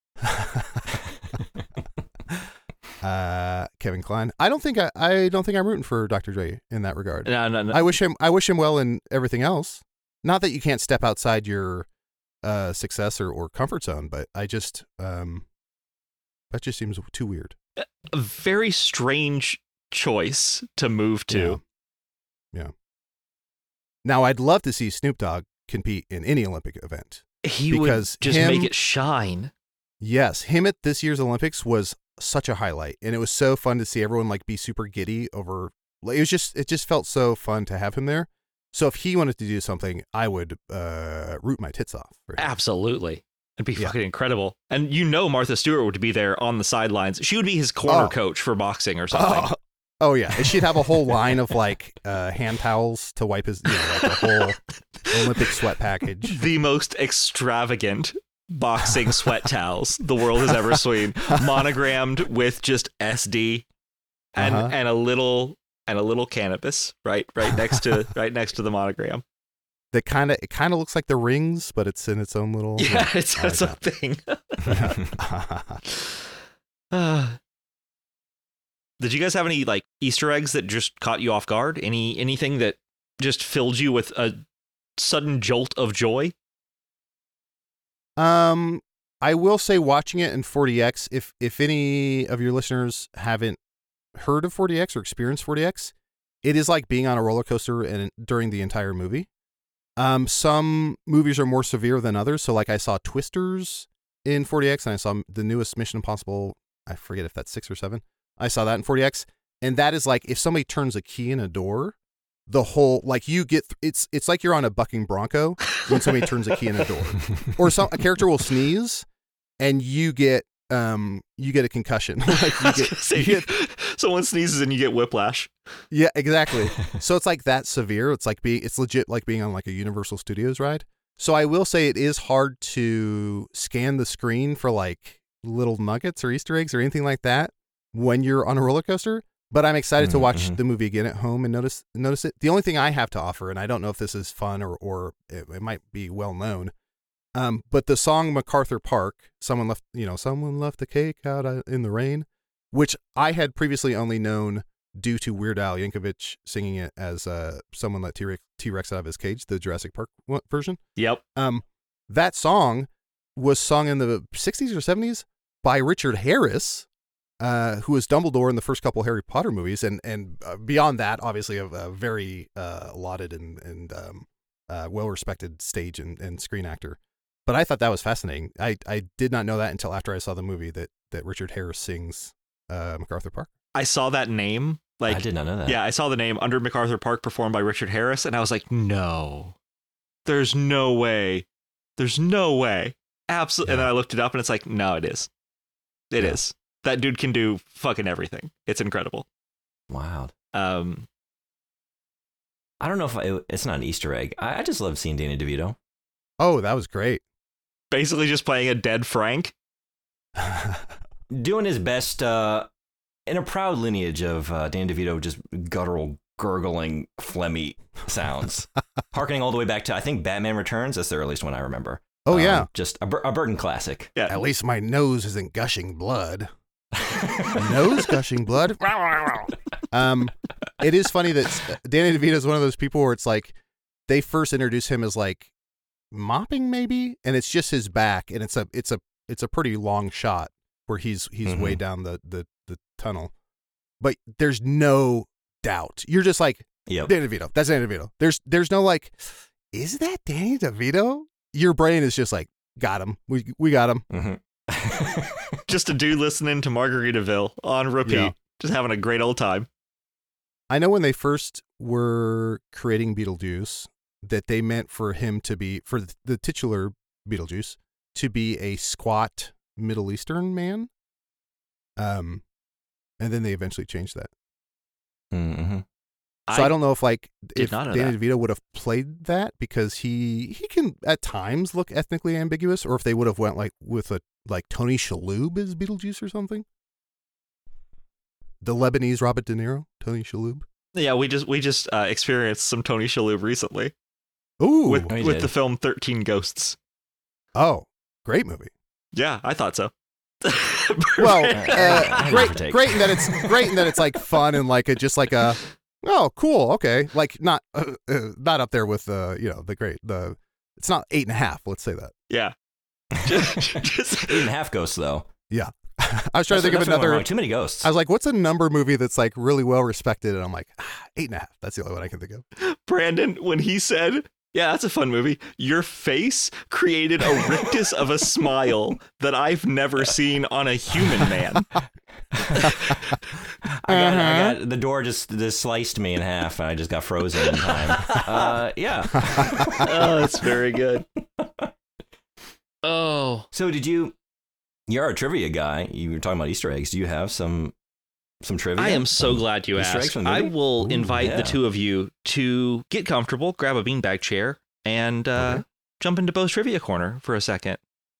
uh, Kevin Kline. I don't think I. I don't think I'm rooting for Doctor Dre in that regard. No, no, no. I wish him. I wish him well in everything else. Not that you can't step outside your uh, success or, or comfort zone, but I just um, that just seems too weird. A very strange choice to move to. Yeah. yeah. Now, I'd love to see Snoop Dogg compete in any Olympic event. He because would just him, make it shine. Yes, him at this year's Olympics was such a highlight, and it was so fun to see everyone like be super giddy over. It was just, it just felt so fun to have him there. So if he wanted to do something, I would uh, root my tits off. For him. Absolutely. It'd be Yeah. fucking incredible. And you know Martha Stewart would be there on the sidelines. She would be his corner Oh. coach for boxing or something. Oh, oh yeah, and she'd have a whole line of like uh, hand towels to wipe his, you know, like a whole Olympic sweat package. The most extravagant boxing sweat towels the world has ever seen, monogrammed with just S D and Uh-huh. and a little and a little cannabis right right next to right next to the monogram. That kind of it kind of looks like the rings, but it's in its own little. Yeah, it's I like it's a that. thing. Yeah. Uh, did you guys have any like Easter eggs that just caught you off guard? Any anything that just filled you with a sudden jolt of joy? Um, I will say, watching it in forty X, if if any of your listeners haven't heard of forty X or experienced forty X, it is like being on a roller coaster and during the entire movie. Um, some movies are more severe than others. So, like, I saw Twisters in forty X, and I saw the newest Mission Impossible. I forget if that's six or seven. I saw that in forty X, and that is like if somebody turns a key in a door. The whole, like, you get, it's it's like you're on a bucking bronco when somebody turns a key in a door, or some a character will sneeze, and you get um you get a concussion. Like you I was get, gonna say, you get- someone sneezes and you get whiplash. yeah, exactly. So it's like that severe. It's like being, it's legit like being on like a Universal Studios ride. So I will say it is hard to scan the screen for like little nuggets or Easter eggs or anything like that when you're on a roller coaster. But I'm excited to watch Mm-hmm. the movie again at home and notice notice it. The only thing I have to offer, and I don't know if this is fun or or it, it might be well known, um, but the song MacArthur Park, someone left, you know, someone left the cake out uh, in the rain, which I had previously only known due to Weird Al Yankovic singing it as uh, someone let T-Rex, T-Rex out of his cage, the Jurassic Park one- version. Yep. Um, that song was sung in the sixties or seventies by Richard Harris. Uh, who was Dumbledore in the first couple Harry Potter movies, and and uh, beyond that, obviously a, a very uh, lauded and and um, uh, well respected stage and, and screen actor. But I thought that was fascinating. I, I did not know that until after I saw the movie that that Richard Harris sings uh, MacArthur Park. I saw that name. Like, I did not know that. yeah, I saw the name Under MacArthur Park performed by Richard Harris, and I was like, no, there's no way. There's no way. Absolutely. And Yeah. then I looked it up, and it's like, no, it is. It Yeah. is. That dude can do fucking everything. It's incredible. Wow. Um, I don't know if I, it's not an Easter egg. I, I just love seeing Danny DeVito. Oh, that was great. basically just playing a dead Frank. Doing his best uh, in a proud lineage of uh, Dan DeVito, just guttural, gurgling, phlegmy sounds. Harkening all the way back to, I think, Batman Returns. That's the earliest one I remember. Oh, Um, yeah. Just a, Bur- a Burton classic. Yeah. At least my nose isn't gushing blood. Nose gushing blood. um, it is funny that Danny DeVito is one of those people where it's like they first introduce him as like mopping maybe, and it's just his back, and it's a it's a it's a pretty long shot where he's he's Mhm. way down the, the the tunnel, but there's no doubt. You're just like Yep. Danny DeVito. That's Danny DeVito. There's there's no like, is that Danny DeVito? Your brain is just like, got him. We we got him. Mhm. Just a dude listening to Margaritaville on repeat, Yeah. just having a great old time. I know when they first were creating Beetlejuice that they meant for him to be, for the titular Beetlejuice, to be a squat Middle Eastern man. Um, and then they eventually changed that. Mm-hmm. So I, I don't know if like did if not know Danny that. DeVito would have played that because he he can at times look ethnically ambiguous, or if they would have went like with a like Tony Shalhoub as Beetlejuice or something. The Lebanese Robert De Niro, Tony Shalhoub. Yeah, we just we just uh, experienced some Tony Shalhoub recently Ooh, with Oh, you with did. the film thirteen Ghosts. oh, great movie. Yeah, I thought so. Well, I uh, have a great, take. great in that it's great in that it's like fun and like a just like a oh cool okay like not uh, uh, not up there with uh you know the great the it's not eight and a half. Let's say that. yeah. Just, just Eight and a half ghosts, though. I was trying to think of That's- that's what went another. wrong. Too many ghosts. I was like, what's a number movie that's like really well respected? And I'm like, ah, eight and a half. That's the only one I can think of. Brandon, when he said, yeah, that's a fun movie, your face created a rictus of a smile that I've never seen on a human man. I got, I got the door just, just sliced me in half, and I just got frozen in time. Uh, yeah. Oh, that's very good. Oh. So did you? You're a trivia guy. You were talking about Easter eggs. Do you have some some trivia? I am so Some glad you Easter eggs asked. from the I movie? will Ooh, invite yeah. the two of you to get comfortable, grab a beanbag chair, and uh, Okay. jump into Bo's Trivia Corner for a second.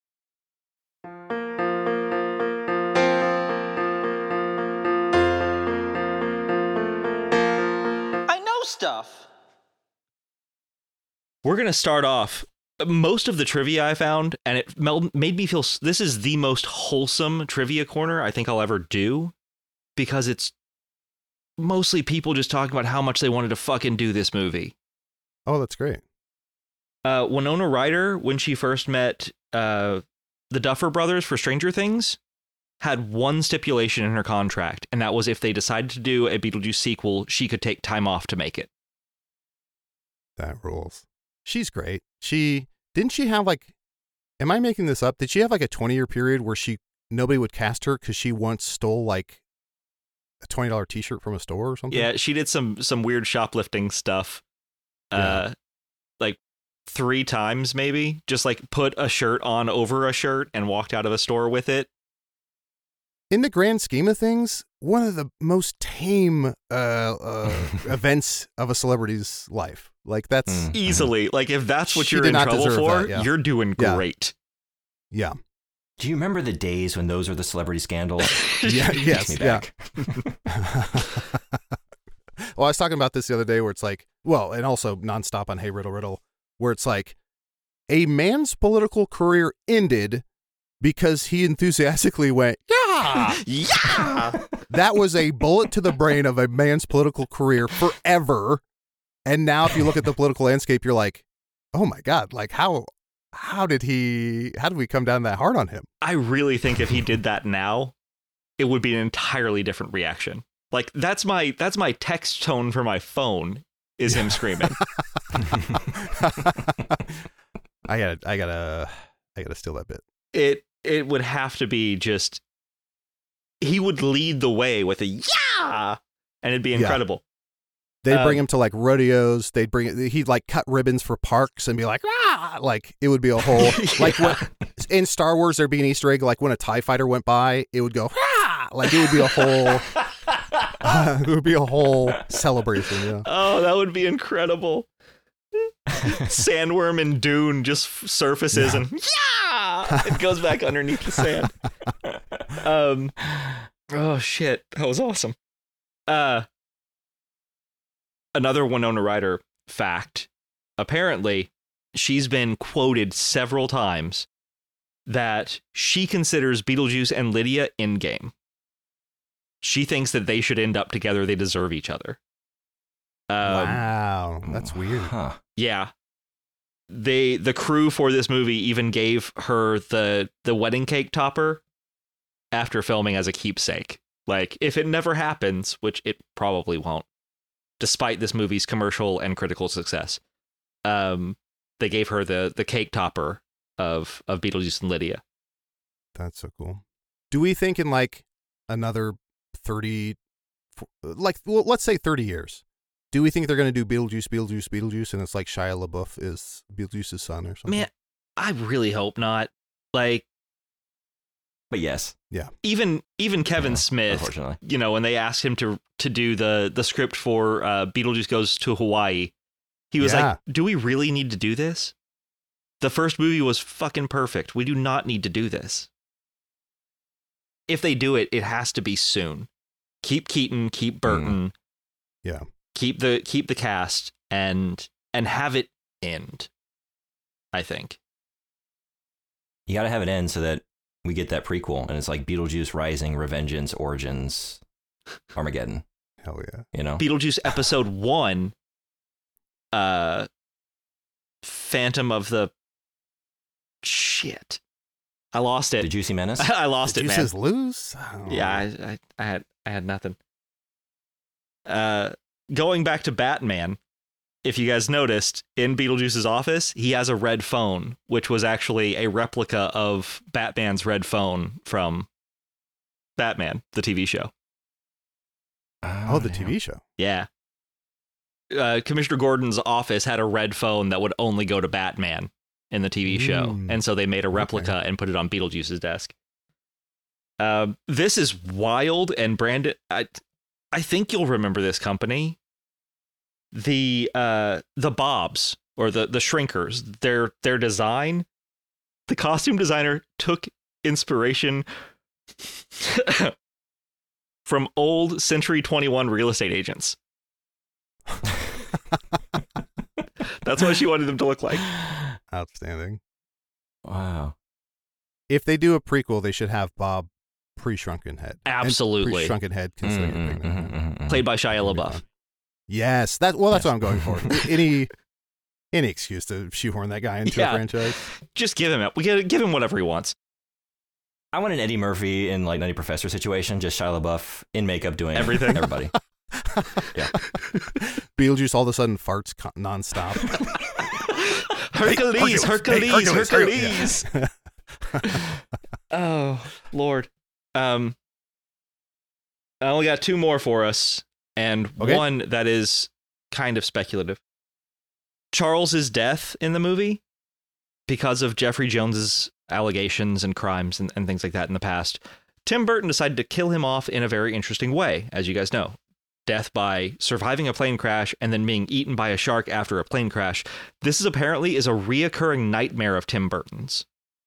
I know stuff. We're going to start off. Most of the trivia I found, and it mel- made me feel s- this is the most wholesome trivia corner I think I'll ever do, because it's mostly people just talking about how much they wanted to fucking do this movie. Oh, that's great. Uh, Winona Ryder, when she first met uh, the Duffer Brothers for Stranger Things, had one stipulation in her contract, and that was if they decided to do a Beetlejuice sequel, she could take time off to make it. That rules. She's great. She didn't she have like, am I making this up? Did she have like a twenty year period where she nobody would cast her because she once stole like a twenty dollar t shirt from a store or something? Yeah, she did some some weird shoplifting stuff. Uh, like three times maybe. Just like put a shirt on over a shirt and walked out of a store with it. In the grand scheme of things, one of the most tame uh, uh, events of a celebrity's life. Like that's Mm. Easily. Like if that's what She you're did in not trouble deserve for, that, yeah. you're doing Yeah. great. yeah, Do you remember the days when those were the celebrity scandals? yeah, Takes yes, me yeah. back. Well, I was talking about this the other day where it's like, well, and also nonstop on Hey Riddle Riddle, where it's like a man's political career ended because he enthusiastically went, yeah. Yeah. That was a bullet to the brain of a man's political career forever. And now if you look at the political landscape, you're like, oh my God, like how how did he how did we come down that hard on him? I really think if he did that now, it would be an entirely different reaction. Like that's my that's my text tone for my phone is him screaming. I gotta I gotta I gotta steal that bit. It it would have to be just he would lead the way with a yeah, and it'd be Yeah. incredible. They'd bring Um, him to like rodeos. They'd bring he'd like cut ribbons for parks and be like, ah, like it would be a whole like Yeah. when, in Star Wars there'd be an Easter egg like when a TIE fighter went by, it would go ah, like it would be a whole uh, it would be a whole celebration. Yeah, Oh, that would be incredible. Sandworm in Dune just f- surfaces and yeah, it goes back underneath the sand. Um, oh shit, that was awesome. Uh, another Winona Ryder fact. Apparently, she's been quoted several times that she considers Beetlejuice and Lydia in game. She thinks that they should end up together. They deserve each other. Um, wow, that's weird. Huh. Yeah. They the crew for this movie even gave her the the wedding cake topper after filming as a keepsake. Like if it never happens, which it probably won't, despite this movie's commercial and critical success. Um they gave her the the cake topper of of Beetlejuice and Lydia. That's so cool. Do we think in like another thirty, like well, let's say thirty years? Do we think they're going to do Beetlejuice, Beetlejuice, Beetlejuice, and it's like Shia LaBeouf is Beetlejuice's son or something? Man, I really hope not. Like But yes, Even even Kevin Yeah, Smith, unfortunately. you know, when they asked him to to do the the script for uh, Beetlejuice Goes to Hawaii, he was Yeah. like, "Do we really need to do this? The first movie was fucking perfect. We do not need to do this. If they do it, it has to be soon. Keep Keaton, keep Burton, Yeah. keep the keep the cast, and and have it end. I think." You got to have it end so that we get that prequel, and it's like Beetlejuice Rising, Revengeance, Origins, Armageddon. Hell yeah. You know, Beetlejuice episode one, uh, Phantom of the shit. I lost it. the Juicy Menace. I lost Did it, you man. says lose? I don't Yeah, know. I, I, I had, I had nothing. Uh, going back to Batman, if you guys noticed, in Beetlejuice's office, he has a red phone, which was actually a replica of Batman's red phone from Batman, the T V show. Oh, the T V show. Yeah. Uh, Commissioner Gordon's office had a red phone that would only go to Batman in the T V show. Mm. And so they made a replica and put it on Beetlejuice's desk. Uh, this is wild. And Brandon, I, I think you'll remember this company. The uh, the Bobs, or the, the Shrinkers, their their design, the costume designer took inspiration from old Century twenty-one real estate agents. That's what she wanted them to look like. Outstanding. Wow. If they do a prequel, they should have Bob pre-shrunken head. And Absolutely. pre-shrunken head, considering Mm, you're mm, pregnant. mm, mm, mm. Played by Shia That'd be LaBeouf. fun. Yes, that. Well, that's Yes. what I'm going for. any any excuse to shoehorn that guy into Yeah. a franchise. Just give him it. We get give him whatever he wants. I want an Eddie Murphy in like Nutty Professor situation, just Shia LaBeouf in makeup doing Everything. Everybody. Yeah. Beetlejuice all of a sudden farts con- nonstop. Hercules, Hercules. Hercules, Hey, Hercules. Hercules. Oh, Lord. Um, I only got two more for us, and Okay. one that is kind of speculative. Charles's death in the movie, because of Jeffrey Jones's allegations and crimes and, and things like that in the past, Tim Burton decided to kill him off in a very interesting way, as you guys know. Death by surviving a plane crash and then being eaten by a shark after a plane crash. This is apparently is a reoccurring nightmare of Tim Burton's.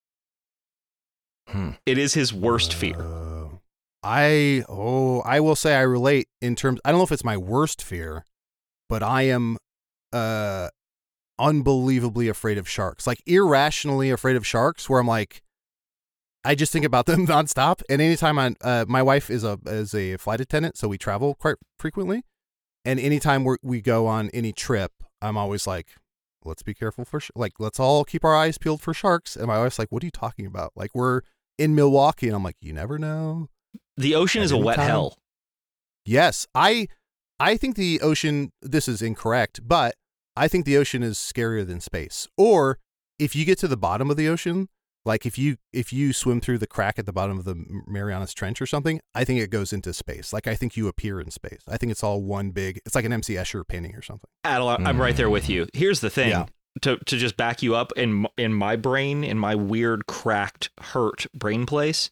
Hmm. It is his worst fear. Uh, I oh I will say I relate in terms. I don't know if it's my worst fear, but I am uh unbelievably afraid of sharks. Like irrationally afraid of sharks. Where I'm like, I just think about them nonstop. And anytime I, uh, my wife is a is a flight attendant, so we travel quite frequently. And anytime we we go on any trip, I'm always like, let's be careful for sh- like let's all keep our eyes peeled for sharks. And my wife's like, what are you talking about? Like we're in Milwaukee, and I'm like, you never know. The ocean is a Every wet time. hell. Yes, I I think the ocean. This is incorrect, but I think the ocean is scarier than space. Or if you get to the bottom of the ocean, like if you if you swim through the crack at the bottom of the Marianas Trench or something, I think it goes into space. Like I think you appear in space. I think it's all one big. It's like an M C Escher painting or something. Adel, I'm right there with you. Here's the thing. Yeah. To to just back you up in in my brain, in my weird, cracked, hurt brain place,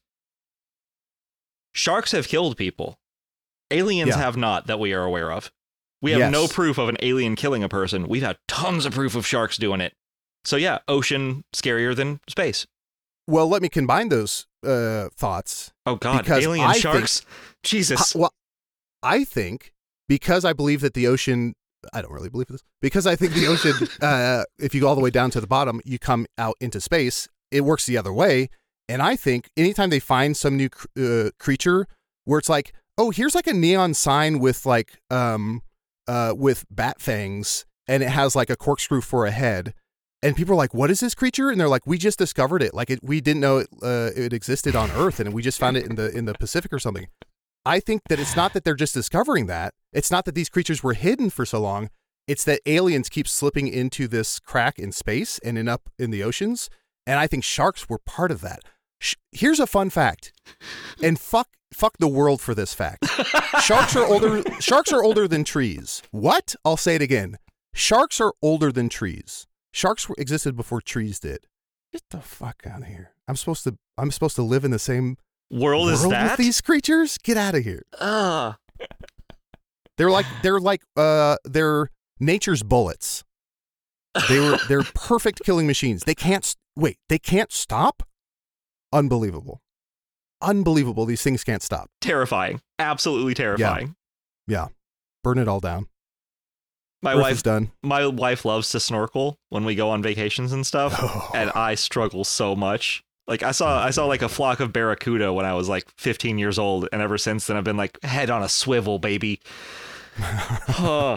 sharks have killed people. Aliens Yeah. have not, that we are aware of. We have Yes. no proof of an alien killing a person. We've had tons of proof of sharks doing it. So yeah, ocean scarier than space. Well, let me combine those uh, thoughts. Oh God, Because alien I think- sharks. Jesus. Ha- well, I think because I believe that the ocean. I don't really believe this because I think the ocean. uh, if you go all the way down to the bottom, you come out into space. It works the other way, and I think anytime they find some new cr- uh, creature where it's like, oh, here's like a neon sign with like um uh with bat fangs, and it has like a corkscrew for a head. And people are like, what is this creature? And they're like, we just discovered it. Like it, we didn't know it, uh, it existed on Earth, and we just found it in the in the Pacific or something. I think that it's not that they're just discovering that. It's not that these creatures were hidden for so long. It's that aliens keep slipping into this crack in space and in up in the oceans. And I think sharks were part of that. Sh- Here's a fun fact, and fuck fuck the world for this fact. Sharks are older. Sharks are older than trees. What? I'll say it again. Sharks are older than trees. Sharks were, existed before trees did. Get the fuck out of here. I'm supposed to I'm supposed to live in the same World, world is that? with these creatures? Get out of here. Ugh. They're like they're like uh they're nature's bullets. They were they're perfect killing machines. They can't s- wait. They can't stop. Unbelievable, unbelievable. These things can't stop. Terrifying. Absolutely terrifying. Yeah, burn it all down. My Earth wife, is done. my wife loves to snorkel when we go on vacations and stuff, Oh. and I struggle so much. Like I saw, I saw like a flock of barracuda when I was like fifteen years old, and ever since then I've been like head on a swivel, baby. Huh.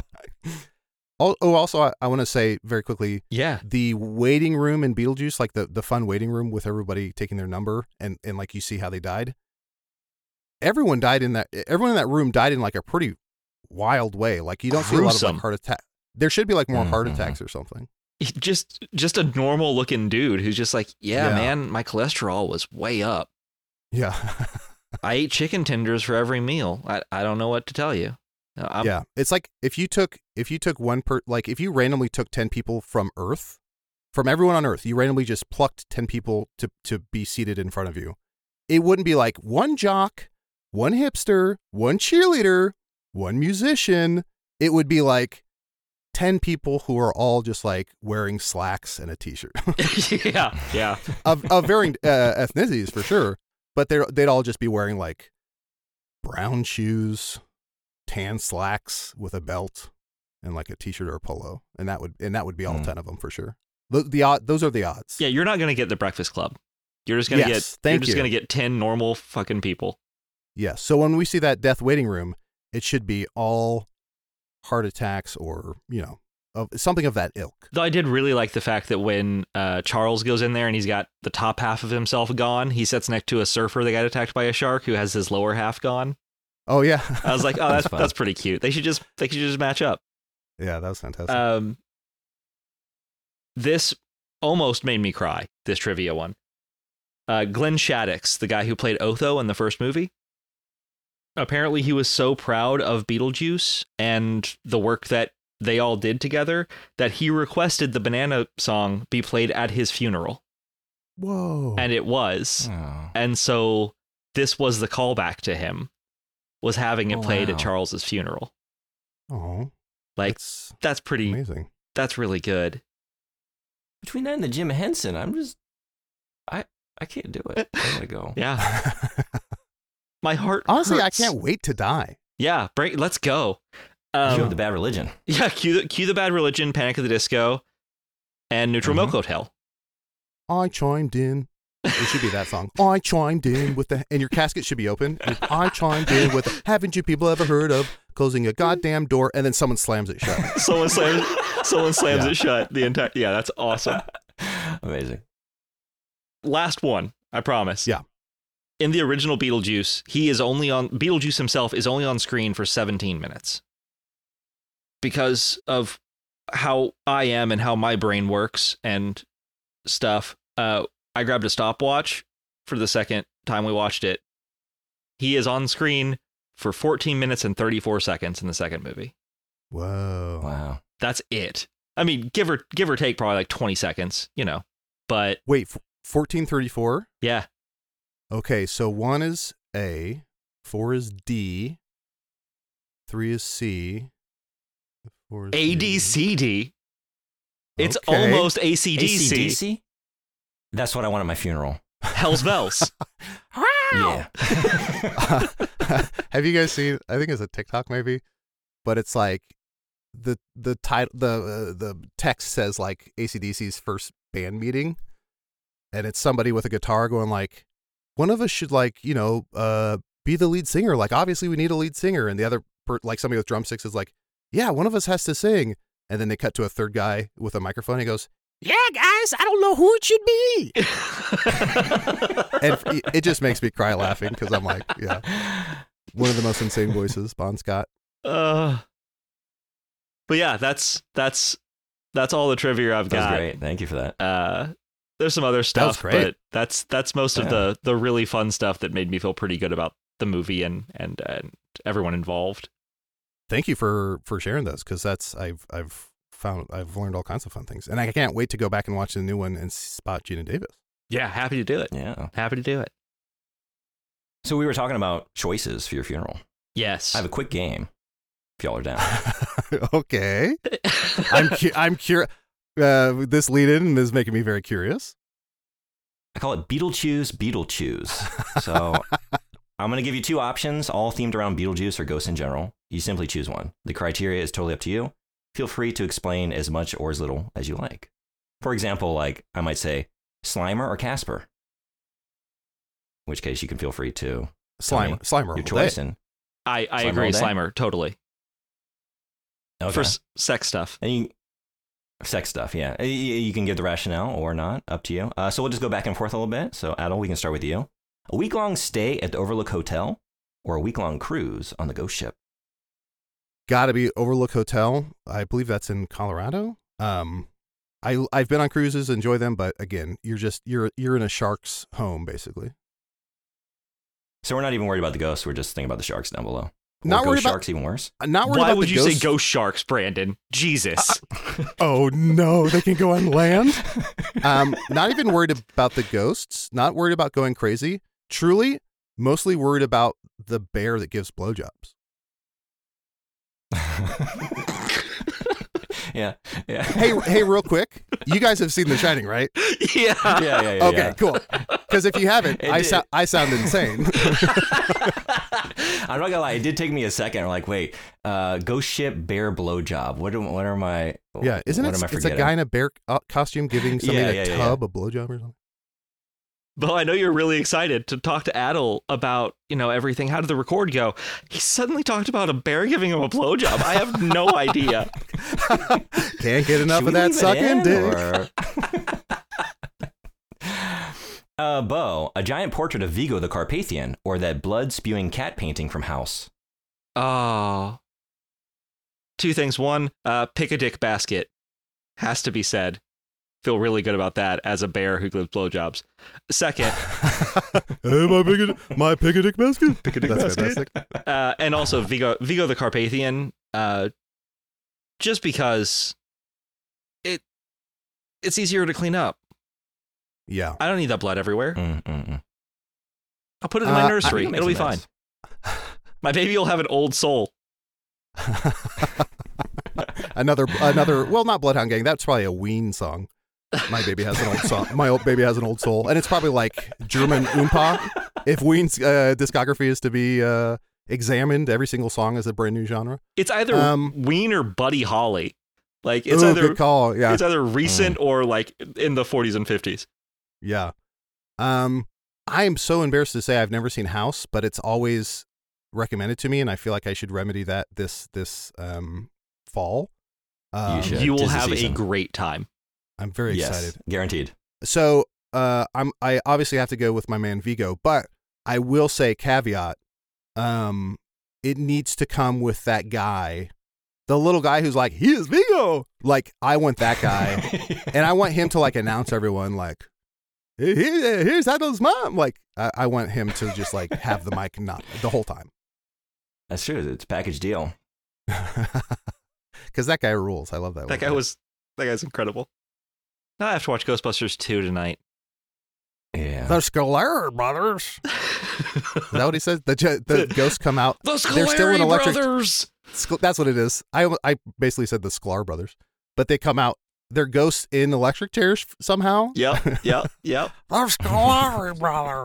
Oh, oh, also, I, I want to say very quickly, Yeah. the waiting room in Beetlejuice, like the, the fun waiting room with everybody taking their number and, and like you see how they died. Everyone died in that, everyone in that room died in like a pretty wild way. Like you don't see a lot of Gruesome. like heart attack. There should be like more heart Mhm. attacks or something. Just, just a normal looking dude who's just like, yeah, Yeah. man, my cholesterol was way up. Yeah. I ate chicken tenders for every meal. I, I don't know what to tell you. I'm, yeah. It's like if you took, if you took one per, like if you randomly took ten people from Earth, from everyone on Earth, you randomly just plucked ten people to, to be seated in front of you. It wouldn't be like one jock, one hipster, one cheerleader, one musician. It would be like ten people who are all just like wearing slacks and a t-shirt yeah, yeah. of, of varying uh, ethnicities for sure. But they're, they'd all just be wearing like brown shoes, tan slacks with a belt and like a t-shirt or a polo. And that would, and that would be all Mm. ten of them for sure. The, the odd, those are the odds. Yeah, you're not gonna get the Breakfast Club. You're just gonna Yes, get. thank you're just you. gonna get ten normal fucking people. Yes. So when we see that death waiting room, it should be all heart attacks or, you know, of something of that ilk. Though I did really like the fact that when uh, Charles goes in there and he's got the top half of himself gone, he sits next to a surfer that got attacked by a shark who has his lower half gone. Oh yeah. I was like, oh, that's That's fun. that's pretty cute. They should just they should just match up. yeah, that was fantastic. Um, this almost made me cry. This trivia one. Uh, Glenn Shaddix, the guy who played Otho in the first movie. Apparently, he was so proud of Beetlejuice and the work that they all did together that he requested the Banana Song be played at his funeral. Whoa. And it was. Oh. And so this was the callback to him, was having it Oh, played wow. at Charles's funeral. Oh, Like, that's that's pretty, amazing. that's really good. Between that and the Jim Henson, I'm just, I, I can't do it. I gotta go. Yeah. My heart Honestly, hurts. I can't wait to die. Yeah, break, let's go. You Um, have the Bad Religion. yeah, cue the, cue the Bad Religion, Panic at the Disco, and Neutral Mhm. Milk Hotel. I chimed in. It should be that song. I chimed in with the, and your casket should be open. I chimed in with, the, haven't you people ever heard of closing a goddamn door? And then someone slams it shut. Someone slams, someone slams Yeah. it shut. The entire. Yeah, that's awesome. Amazing. Last one, I promise. Yeah. In the original Beetlejuice, he is only on Beetlejuice himself is only on screen for seventeen minutes. Because of how I am and how my brain works and stuff, uh, I grabbed a stopwatch for the second time we watched it. He is on screen for fourteen minutes and thirty-four seconds in the second movie. Whoa. Wow. That's it. I mean, give or give or take probably like twenty seconds, you know. But Wait, f- fourteen thirty-four? yeah, Okay, so one is A, four is D, three is C, four is A D C D. It's Okay. almost A C D C. A C D C? That's what I want at my funeral. Hell's Bells. Yeah. Have you guys seen? I think it's a TikTok maybe, but it's like the the title the uh, the text says like A C D C's first band meeting, and it's somebody with a guitar going like, one of us should like you know uh be the lead singer. Like obviously we need a lead singer, and the other per, like somebody with drumsticks is like, yeah, one of us has to sing. And then they cut to a third guy with a microphone. He goes, yeah, guys, I don't know who it should be. And it- it just makes me cry laughing because I'm like, yeah, one of the most insane voices, Bon Scott. uh, but yeah, that's that's that's all the trivia I've That was got. great. Thank you for that. Uh, there's some other was stuff, great. but that's that's most of Yeah. the the really fun stuff that made me feel pretty good about the movie and and, and everyone involved. Thank you for for sharing those because that's I've I've found I've learned all kinds of fun things, and I can't wait to go back and watch the new one and spot Gina Davis. Yeah, happy to do it. Yeah. Happy to do it. So we were talking about choices for your funeral. Yes. I have a quick game if y'all are down. Okay. I'm cu- I'm curious. Uh, this lead in is making me very curious. I call it Beetlejuice Beetlejuice. So I'm going to give you two options, all themed around Beetlejuice or ghosts in general. You simply choose one. The criteria is totally up to you. Feel free to explain as much or as little as you like. For example, like I might say Slimer or Casper. In which case you can feel free to Slimer. Slimer. your all choice. day. And I, I Slimer agree. all day? Slimer, totally. okay. For s- sex stuff. And you, sex stuff, yeah. You, you can give the rationale or not, up to you. Uh, so we'll just go back and forth a little bit. So Adel, we can start with you. A week-long stay at the Overlook Hotel or a week-long cruise on the ghost ship? Gotta be Overlook Hotel. I believe that's in Colorado. Um, I I've been on cruises, enjoy them, but again, you're just you're you're in a shark's home basically. So we're not even worried about the ghosts. We're just thinking about the sharks down below. Or Not ghost worried about- sharks, even worse. Not worried Why about would the you ghosts. say ghost sharks, Brandon? Jesus. Oh no, they can go on land. Um, not even worried about the ghosts. Not worried about going crazy. Truly, mostly worried about the bear that gives blowjobs. yeah, yeah. Hey, hey, real quick, you guys have seen The Shining, right? yeah. yeah, yeah, yeah. Okay, yeah. cool. Because if you haven't, It I did. sound I sound insane. I'm not gonna lie. It did take me a second. I'm like, wait, uh, ghost ship bear blowjob. What? Am, what are my? Yeah, isn't what it? Am I It's a forgetting? guy in a bear uh, costume giving somebody Yeah, a yeah, yeah, tub, a blowjob or something. Bo, I know you're really excited to talk to Adel about, you know, everything. How did the record go? He suddenly talked about a bear giving him a blowjob. I have no idea. Can't get enough Should of we that leave it sucking in, dick. or- uh, Bo, a giant portrait of Vigo the Carpathian, or that blood-spewing cat painting from House. Oh. Two things. One, uh, pick a dick basket. Has to be said. Feel really good about that as a bear who gives blowjobs. Second, Hey, my pick my pick a dick basket. Pick a dick That's basket. fantastic. uh, and also Vigo, Vigo the Carpathian, uh, just because it it's easier to clean up. Yeah. I don't need that blood everywhere. Mm, mm, mm. I'll put it in Uh, my I nursery. think it It'll be makes fine. My baby will have an old soul. another another well, not Bloodhound Gang. That's probably a Ween song. My baby has an old song. My old baby has an old soul, and it's probably like German Oompa. If Ween's uh, discography is to be uh, examined, every single song is a brand new genre. It's either Um, Ween or Buddy Holly. Like it's Ooh, either good call. Yeah, it's either recent or like in the forties and fifties. yeah. Um, I am so embarrassed to say I've never seen House, but it's always recommended to me, and I feel like I should remedy that this this um fall. Um, should. Yeah, You will tis the have a season. great time. I'm very yes, excited. guaranteed. So uh, I'm I obviously have to go with my man Vigo, but I will say caveat. Um, it needs to come with that guy, the little guy who's like, he is Vigo. Like I want that guy, and I want him to like announce everyone like, hey, here- here's Adel's mom. Like I, I want him to just like have the mic not the whole time. That's true. It's a package deal. Because that guy rules. I love that. That guy was that guy's incredible. Now I have to watch Ghostbusters two tonight. Yeah. the Scalar brothers. Is that what he says? The ge- the ghosts come out. The They're still in Scolari electric- brothers. Sc- That's what it is. I I basically said the Sklar brothers, but they come out. They're ghosts in electric chairs f- somehow. Yep, yep, yep. The Scolari brother.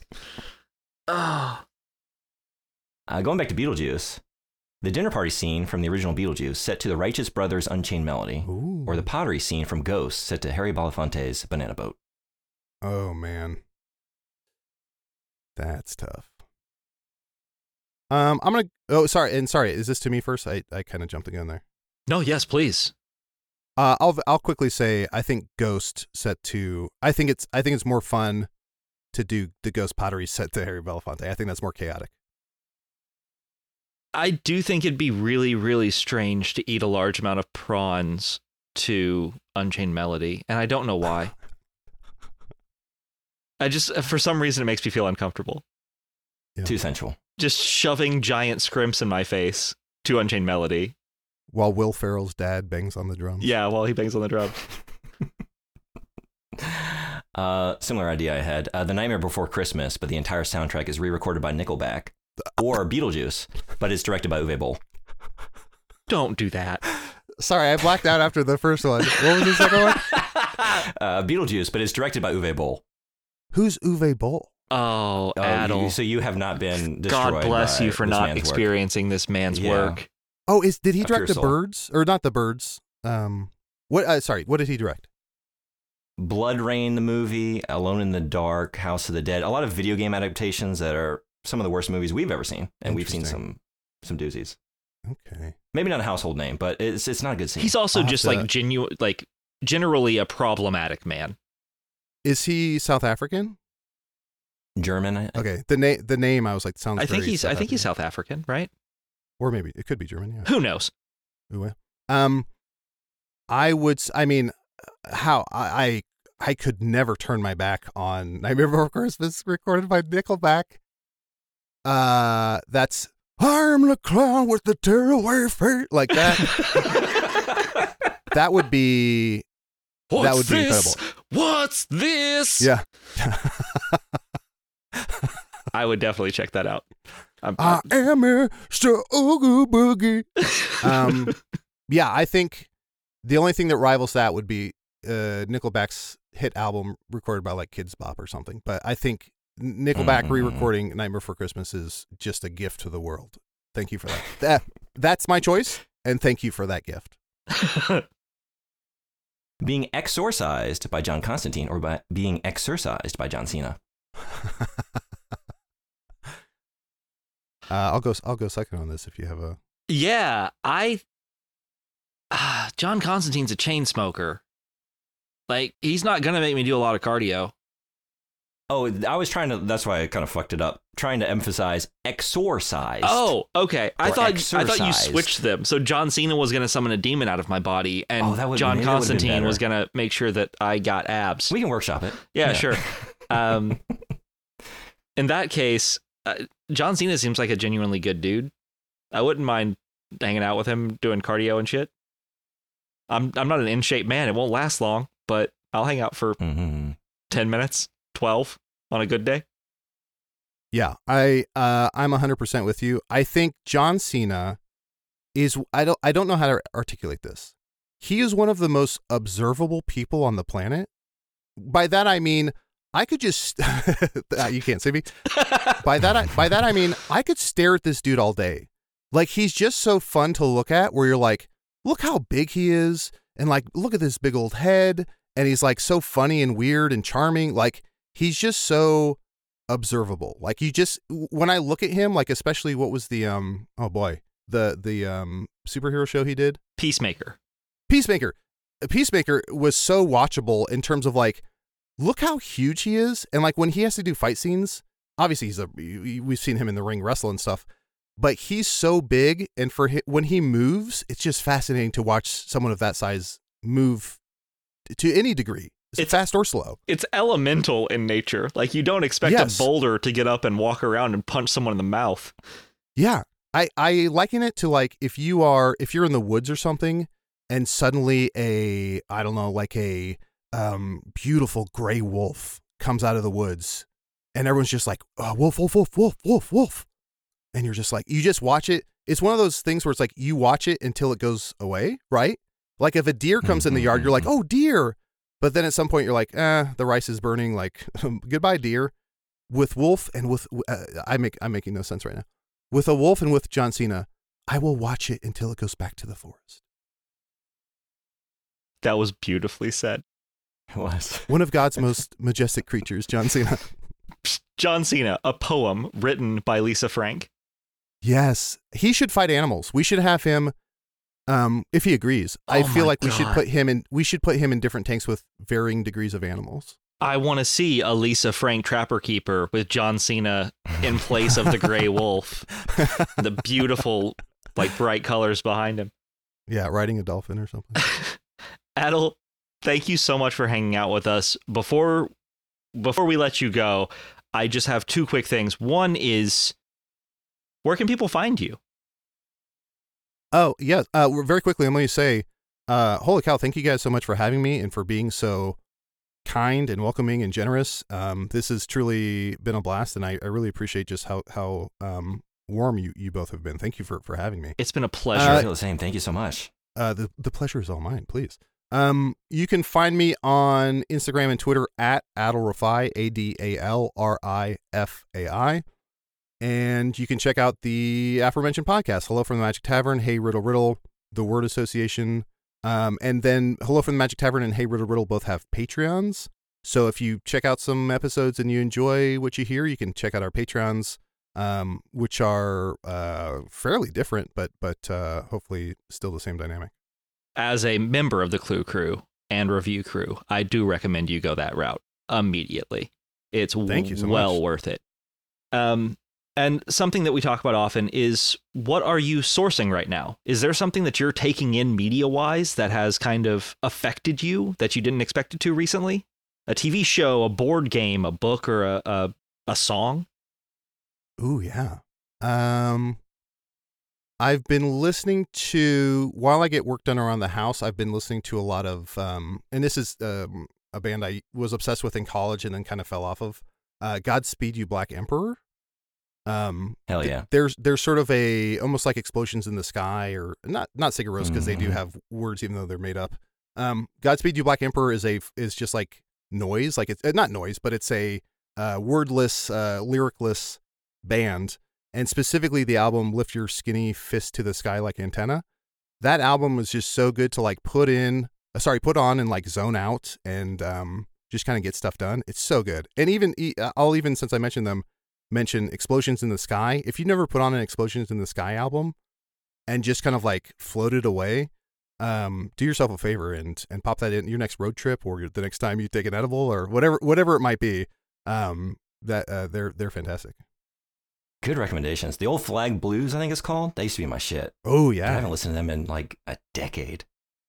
Oh. Uh, going back to Beetlejuice, the dinner party scene from the original Beetlejuice set to the Righteous Brothers' Unchained Melody, Ooh. or the pottery scene from Ghost set to Harry Belafonte's Banana Boat. Oh man, that's tough. Um, I'm gonna. Oh, sorry, and sorry. Is this to me first? I I kind of jumped the gun there. No, yes, please. Uh, I'll I'll quickly say I think Ghost set to. I think it's I think it's more fun to do the Ghost pottery set to Harry Belafonte. I think that's more chaotic. I do think it'd be really, really strange to eat a large amount of prawns to Unchained Melody, and I don't know why. I just, for some reason, it makes me feel uncomfortable. Yeah. Too sensual. Just shoving giant scrimps in my face to Unchained Melody. While Will Ferrell's dad bangs on the drums. Yeah, while he bangs on the drum. Uh, similar idea I had. Uh, The Nightmare Before Christmas, but the entire soundtrack is re-recorded by Nickelback. Or Beetlejuice, but it's directed by Uwe Boll. Don't do that. Sorry, I blacked out after the first one. What was the second one? Uh, Beetlejuice, but it's directed by Uwe Boll. Who's Uwe Boll? Oh, Oh, Adel. you, so you have not been destroyed God bless by you for this not man's work. experiencing this man's Yeah. work. Oh, is did he A direct pure the soul. Birds or not the Birds? Um, what? Uh, sorry, what did he direct? Blood Rain, the movie, Alone in the Dark, House of the Dead, a lot of video game adaptations that are some of the worst movies we've ever seen, and we've seen Interesting. some some doozies. Okay. Maybe not a household name, but it's it's not a good scene. He's also I'll have just to- like genuine, like generally a problematic man. Is he South African? German. I, Okay. The name. The name. I was like, sounds. I think very he's. South I think he's African. South African, right? Or maybe it could be German. Yeah. Who knows? Ooh, well. Um, I would. s- I mean, how I, I I could never turn my back on Nightmare Before Christmas, recorded by Nickelback. Uh, that's I'm the clown with the tearaway feet, like that. That would be. What's That would be this? incredible. What's this? Yeah. I would definitely check that out. I'm, I am Mister Oogie Boogie. Um, yeah, I think the only thing that rivals that would be uh, Nickelback's hit album recorded by like Kids Bop or something. But I think Nickelback Mm. re-recording Nightmare Before Christmas is just a gift to the world. Thank you for that. that that's my choice, and thank you for that gift. being exorcised by John Constantine or by being exorcised by John Cena. Uh, I'll go. I'll go second on this if you have a. yeah, I. Uh, John Constantine's a chain smoker. Like he's not gonna make me do a lot of cardio. Oh, I was trying to. That's why I kind of fucked it up. Trying to emphasize exorcised. Oh, okay. I Or thought I thought you exorcised. switched them. So John Cena was gonna summon a demon out of my body, and Oh, that would- John maybe that would've been Constantine was better. gonna make sure that I got abs. we can workshop it. Yeah, sure. Um, in that case, uh, John Cena seems like a genuinely good dude. I wouldn't mind hanging out with him, doing cardio and shit. I'm I'm not an in shape man. It won't last long, but I'll hang out for Mm-hmm. ten minutes, twelve on a good day. Yeah, I uh, I'm one hundred percent with you. I think John Cena is. I don't. I don't know how to articulate this. He is one of the most observable people on the planet. By that I mean I could just. You can't see me. By that I, by that I mean I could stare at this dude all day. Like he's just so fun to look at. Where you're like, look how big he is, and like look at this big old head, and he's like so funny and weird and charming. Like he's just so observable. Like you just when I look at him, like especially what was the um oh boy the the um superhero show he did, Peacemaker. Peacemaker. Peacemaker was so watchable in terms of like look how huge he is, and like when he has to do fight scenes, obviously he's a we've seen him in the ring wrestle and stuff, but he's so big, and for hi when he moves, it's just fascinating to watch someone of that size move to any degree, It's- fast or slow. It's elemental in nature. Like you don't expect Yes. a boulder to get up and walk around and punch someone in the mouth. Yeah. I, I liken it to like if you are if you're in the woods or something and suddenly a I don't know like a um beautiful gray wolf comes out of the woods and everyone's just like oh, wolf wolf wolf wolf wolf wolf and you're just like you just watch it. It's one of those things where it's like you watch it until it goes away, right? Like if a deer comes in the yard, you're like, oh deer, but then at some point you're like, eh, the rice is burning. Like goodbye deer. With wolf and with uh, I make I'm making no sense right now. With a wolf and with John Cena, I will watch it until it goes back to the forest. That was beautifully said. It was. One of God's most majestic creatures, John Cena. John Cena, a poem written by Lisa Frank. Yes, he should fight animals. We should have him, um, if he agrees. I Oh feel my like we should God. put him in. We should put him in different tanks with varying degrees of animals. I want to see a Lisa Frank Trapper Keeper with John Cena in place of the gray wolf. The beautiful, like, bright colors behind him. Yeah, riding a dolphin or something. Adel, thank you so much for hanging out with us. Before before we let you go, I just have two quick things. One is, where can people find you? Oh yeah. Uh, very quickly, I'm going to say, uh, holy cow! Thank you guys so much for having me and for being so kind and welcoming and generous. Um, this has truly been a blast, and I, I really appreciate just how how um, warm you, you both have been. Thank you for, for having me. It's been a I pleasure. feel the same. Thank you so much. Uh, the the pleasure is all mine. Please. Um, you can find me on Instagram and Twitter at Adalrifai, A D A L R I F A I. And you can check out the aforementioned podcast, Hello from the Magic Tavern, Hey Riddle Riddle, The Word Association. Um, and then Hello from the Magic Tavern and Hey Riddle Riddle both have Patreons. So if you check out some episodes and you enjoy what you hear, you can check out our Patreons, um, which are uh, fairly different, but but uh, hopefully still the same dynamic. As a member of the Clue Crew and Review Crew, I do recommend you go that route immediately. It's Thank you so well much. worth it. Um, and something that we talk about often is, what are you sourcing right now? Is there something that you're taking in media-wise that has kind of affected you that you didn't expect it to recently? A T V show, a board game, a book, or a a, a song? Ooh, yeah. Um, I've been listening to, while I get work done around the house, I've been listening to a lot of, um, and this is um, a band I was obsessed with in college and then kind of fell off of, uh, Godspeed You Black Emperor. Um, Hell th- yeah. there's there's sort of a, almost like Explosions in the Sky, or not not Sigur Rós, because they do Mhm. have words even though they're made up. Um, Godspeed You Black Emperor is a is just like noise, like it's uh, not noise, but it's a uh, wordless, uh, lyricless band. And specifically the album Lift Your Skinny Fist to the Sky Like Antenna. That album was just so good to like put in, uh, sorry, put on and like zone out and um, just kind of get stuff done. It's so good. And even, I'll even, since I mentioned them, mention Explosions in the Sky. If you never put on an Explosions in the Sky album and just kind of like floated away, um, do yourself a favor and and pop that in your next road trip or the next time you take an edible or whatever whatever it might be. Um, that uh, they're they're fantastic. Good recommendations. The old Flag Blues, I think it's called. That used to be my shit. Oh I yeah, haven't listened to them in like a decade.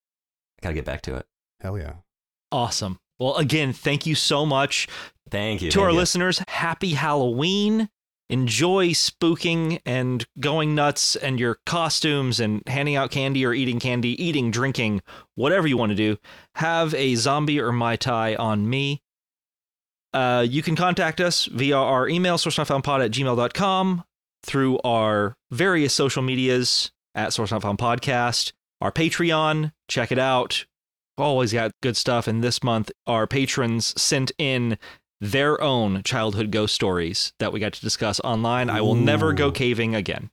I gotta get back to it. hell yeah. Awesome. Well, again, thank you so much. Thank you. To thank our you. listeners, happy Halloween. Enjoy spooking and going nuts and your costumes and handing out candy or eating candy, eating, drinking, whatever you want to do. Have a zombie or Mai Tai on me. Uh, you can contact us via our email, sourcenotfoundpod at gmail dot com, through our various social medias at Source Not Found Podcast, our Patreon. Check it out. Always got good stuff. And this month, our patrons sent in their own childhood ghost stories that we got to discuss online. I will never go Ooh. caving again.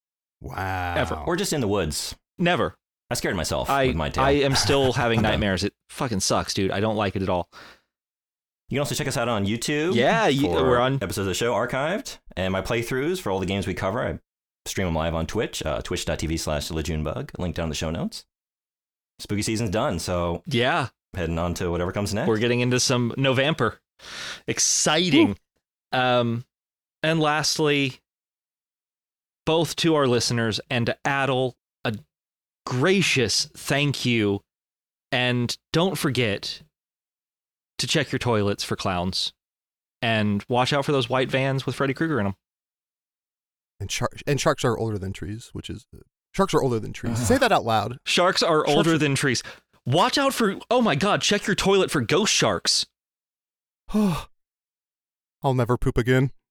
Wow. Ever. Or just in the woods. Never. I scared myself I, with my tail. I am still having nightmares. It fucking sucks, dude. I don't like it at all. You can also check us out on YouTube. Yeah, you- for we're on- episodes of the show archived, and my playthroughs for all the games we cover. I stream them live on Twitch, uh, twitch.tv slash LeJuneBug. Link down in the show notes. Spooky season's done, so Yeah, heading on to whatever comes next. we're getting into some November. Exciting. Um, and lastly, both to our listeners and to Adel, a gracious thank you. And don't forget to check your toilets for clowns and watch out for those white vans with Freddy Krueger in them. And, shar- and sharks are older than trees, which is uh, sharks are older than trees. Say that out loud. Sharks are Sharks older are- than trees. Watch out for, oh my God, check your toilet for ghost sharks. I'll never poop again.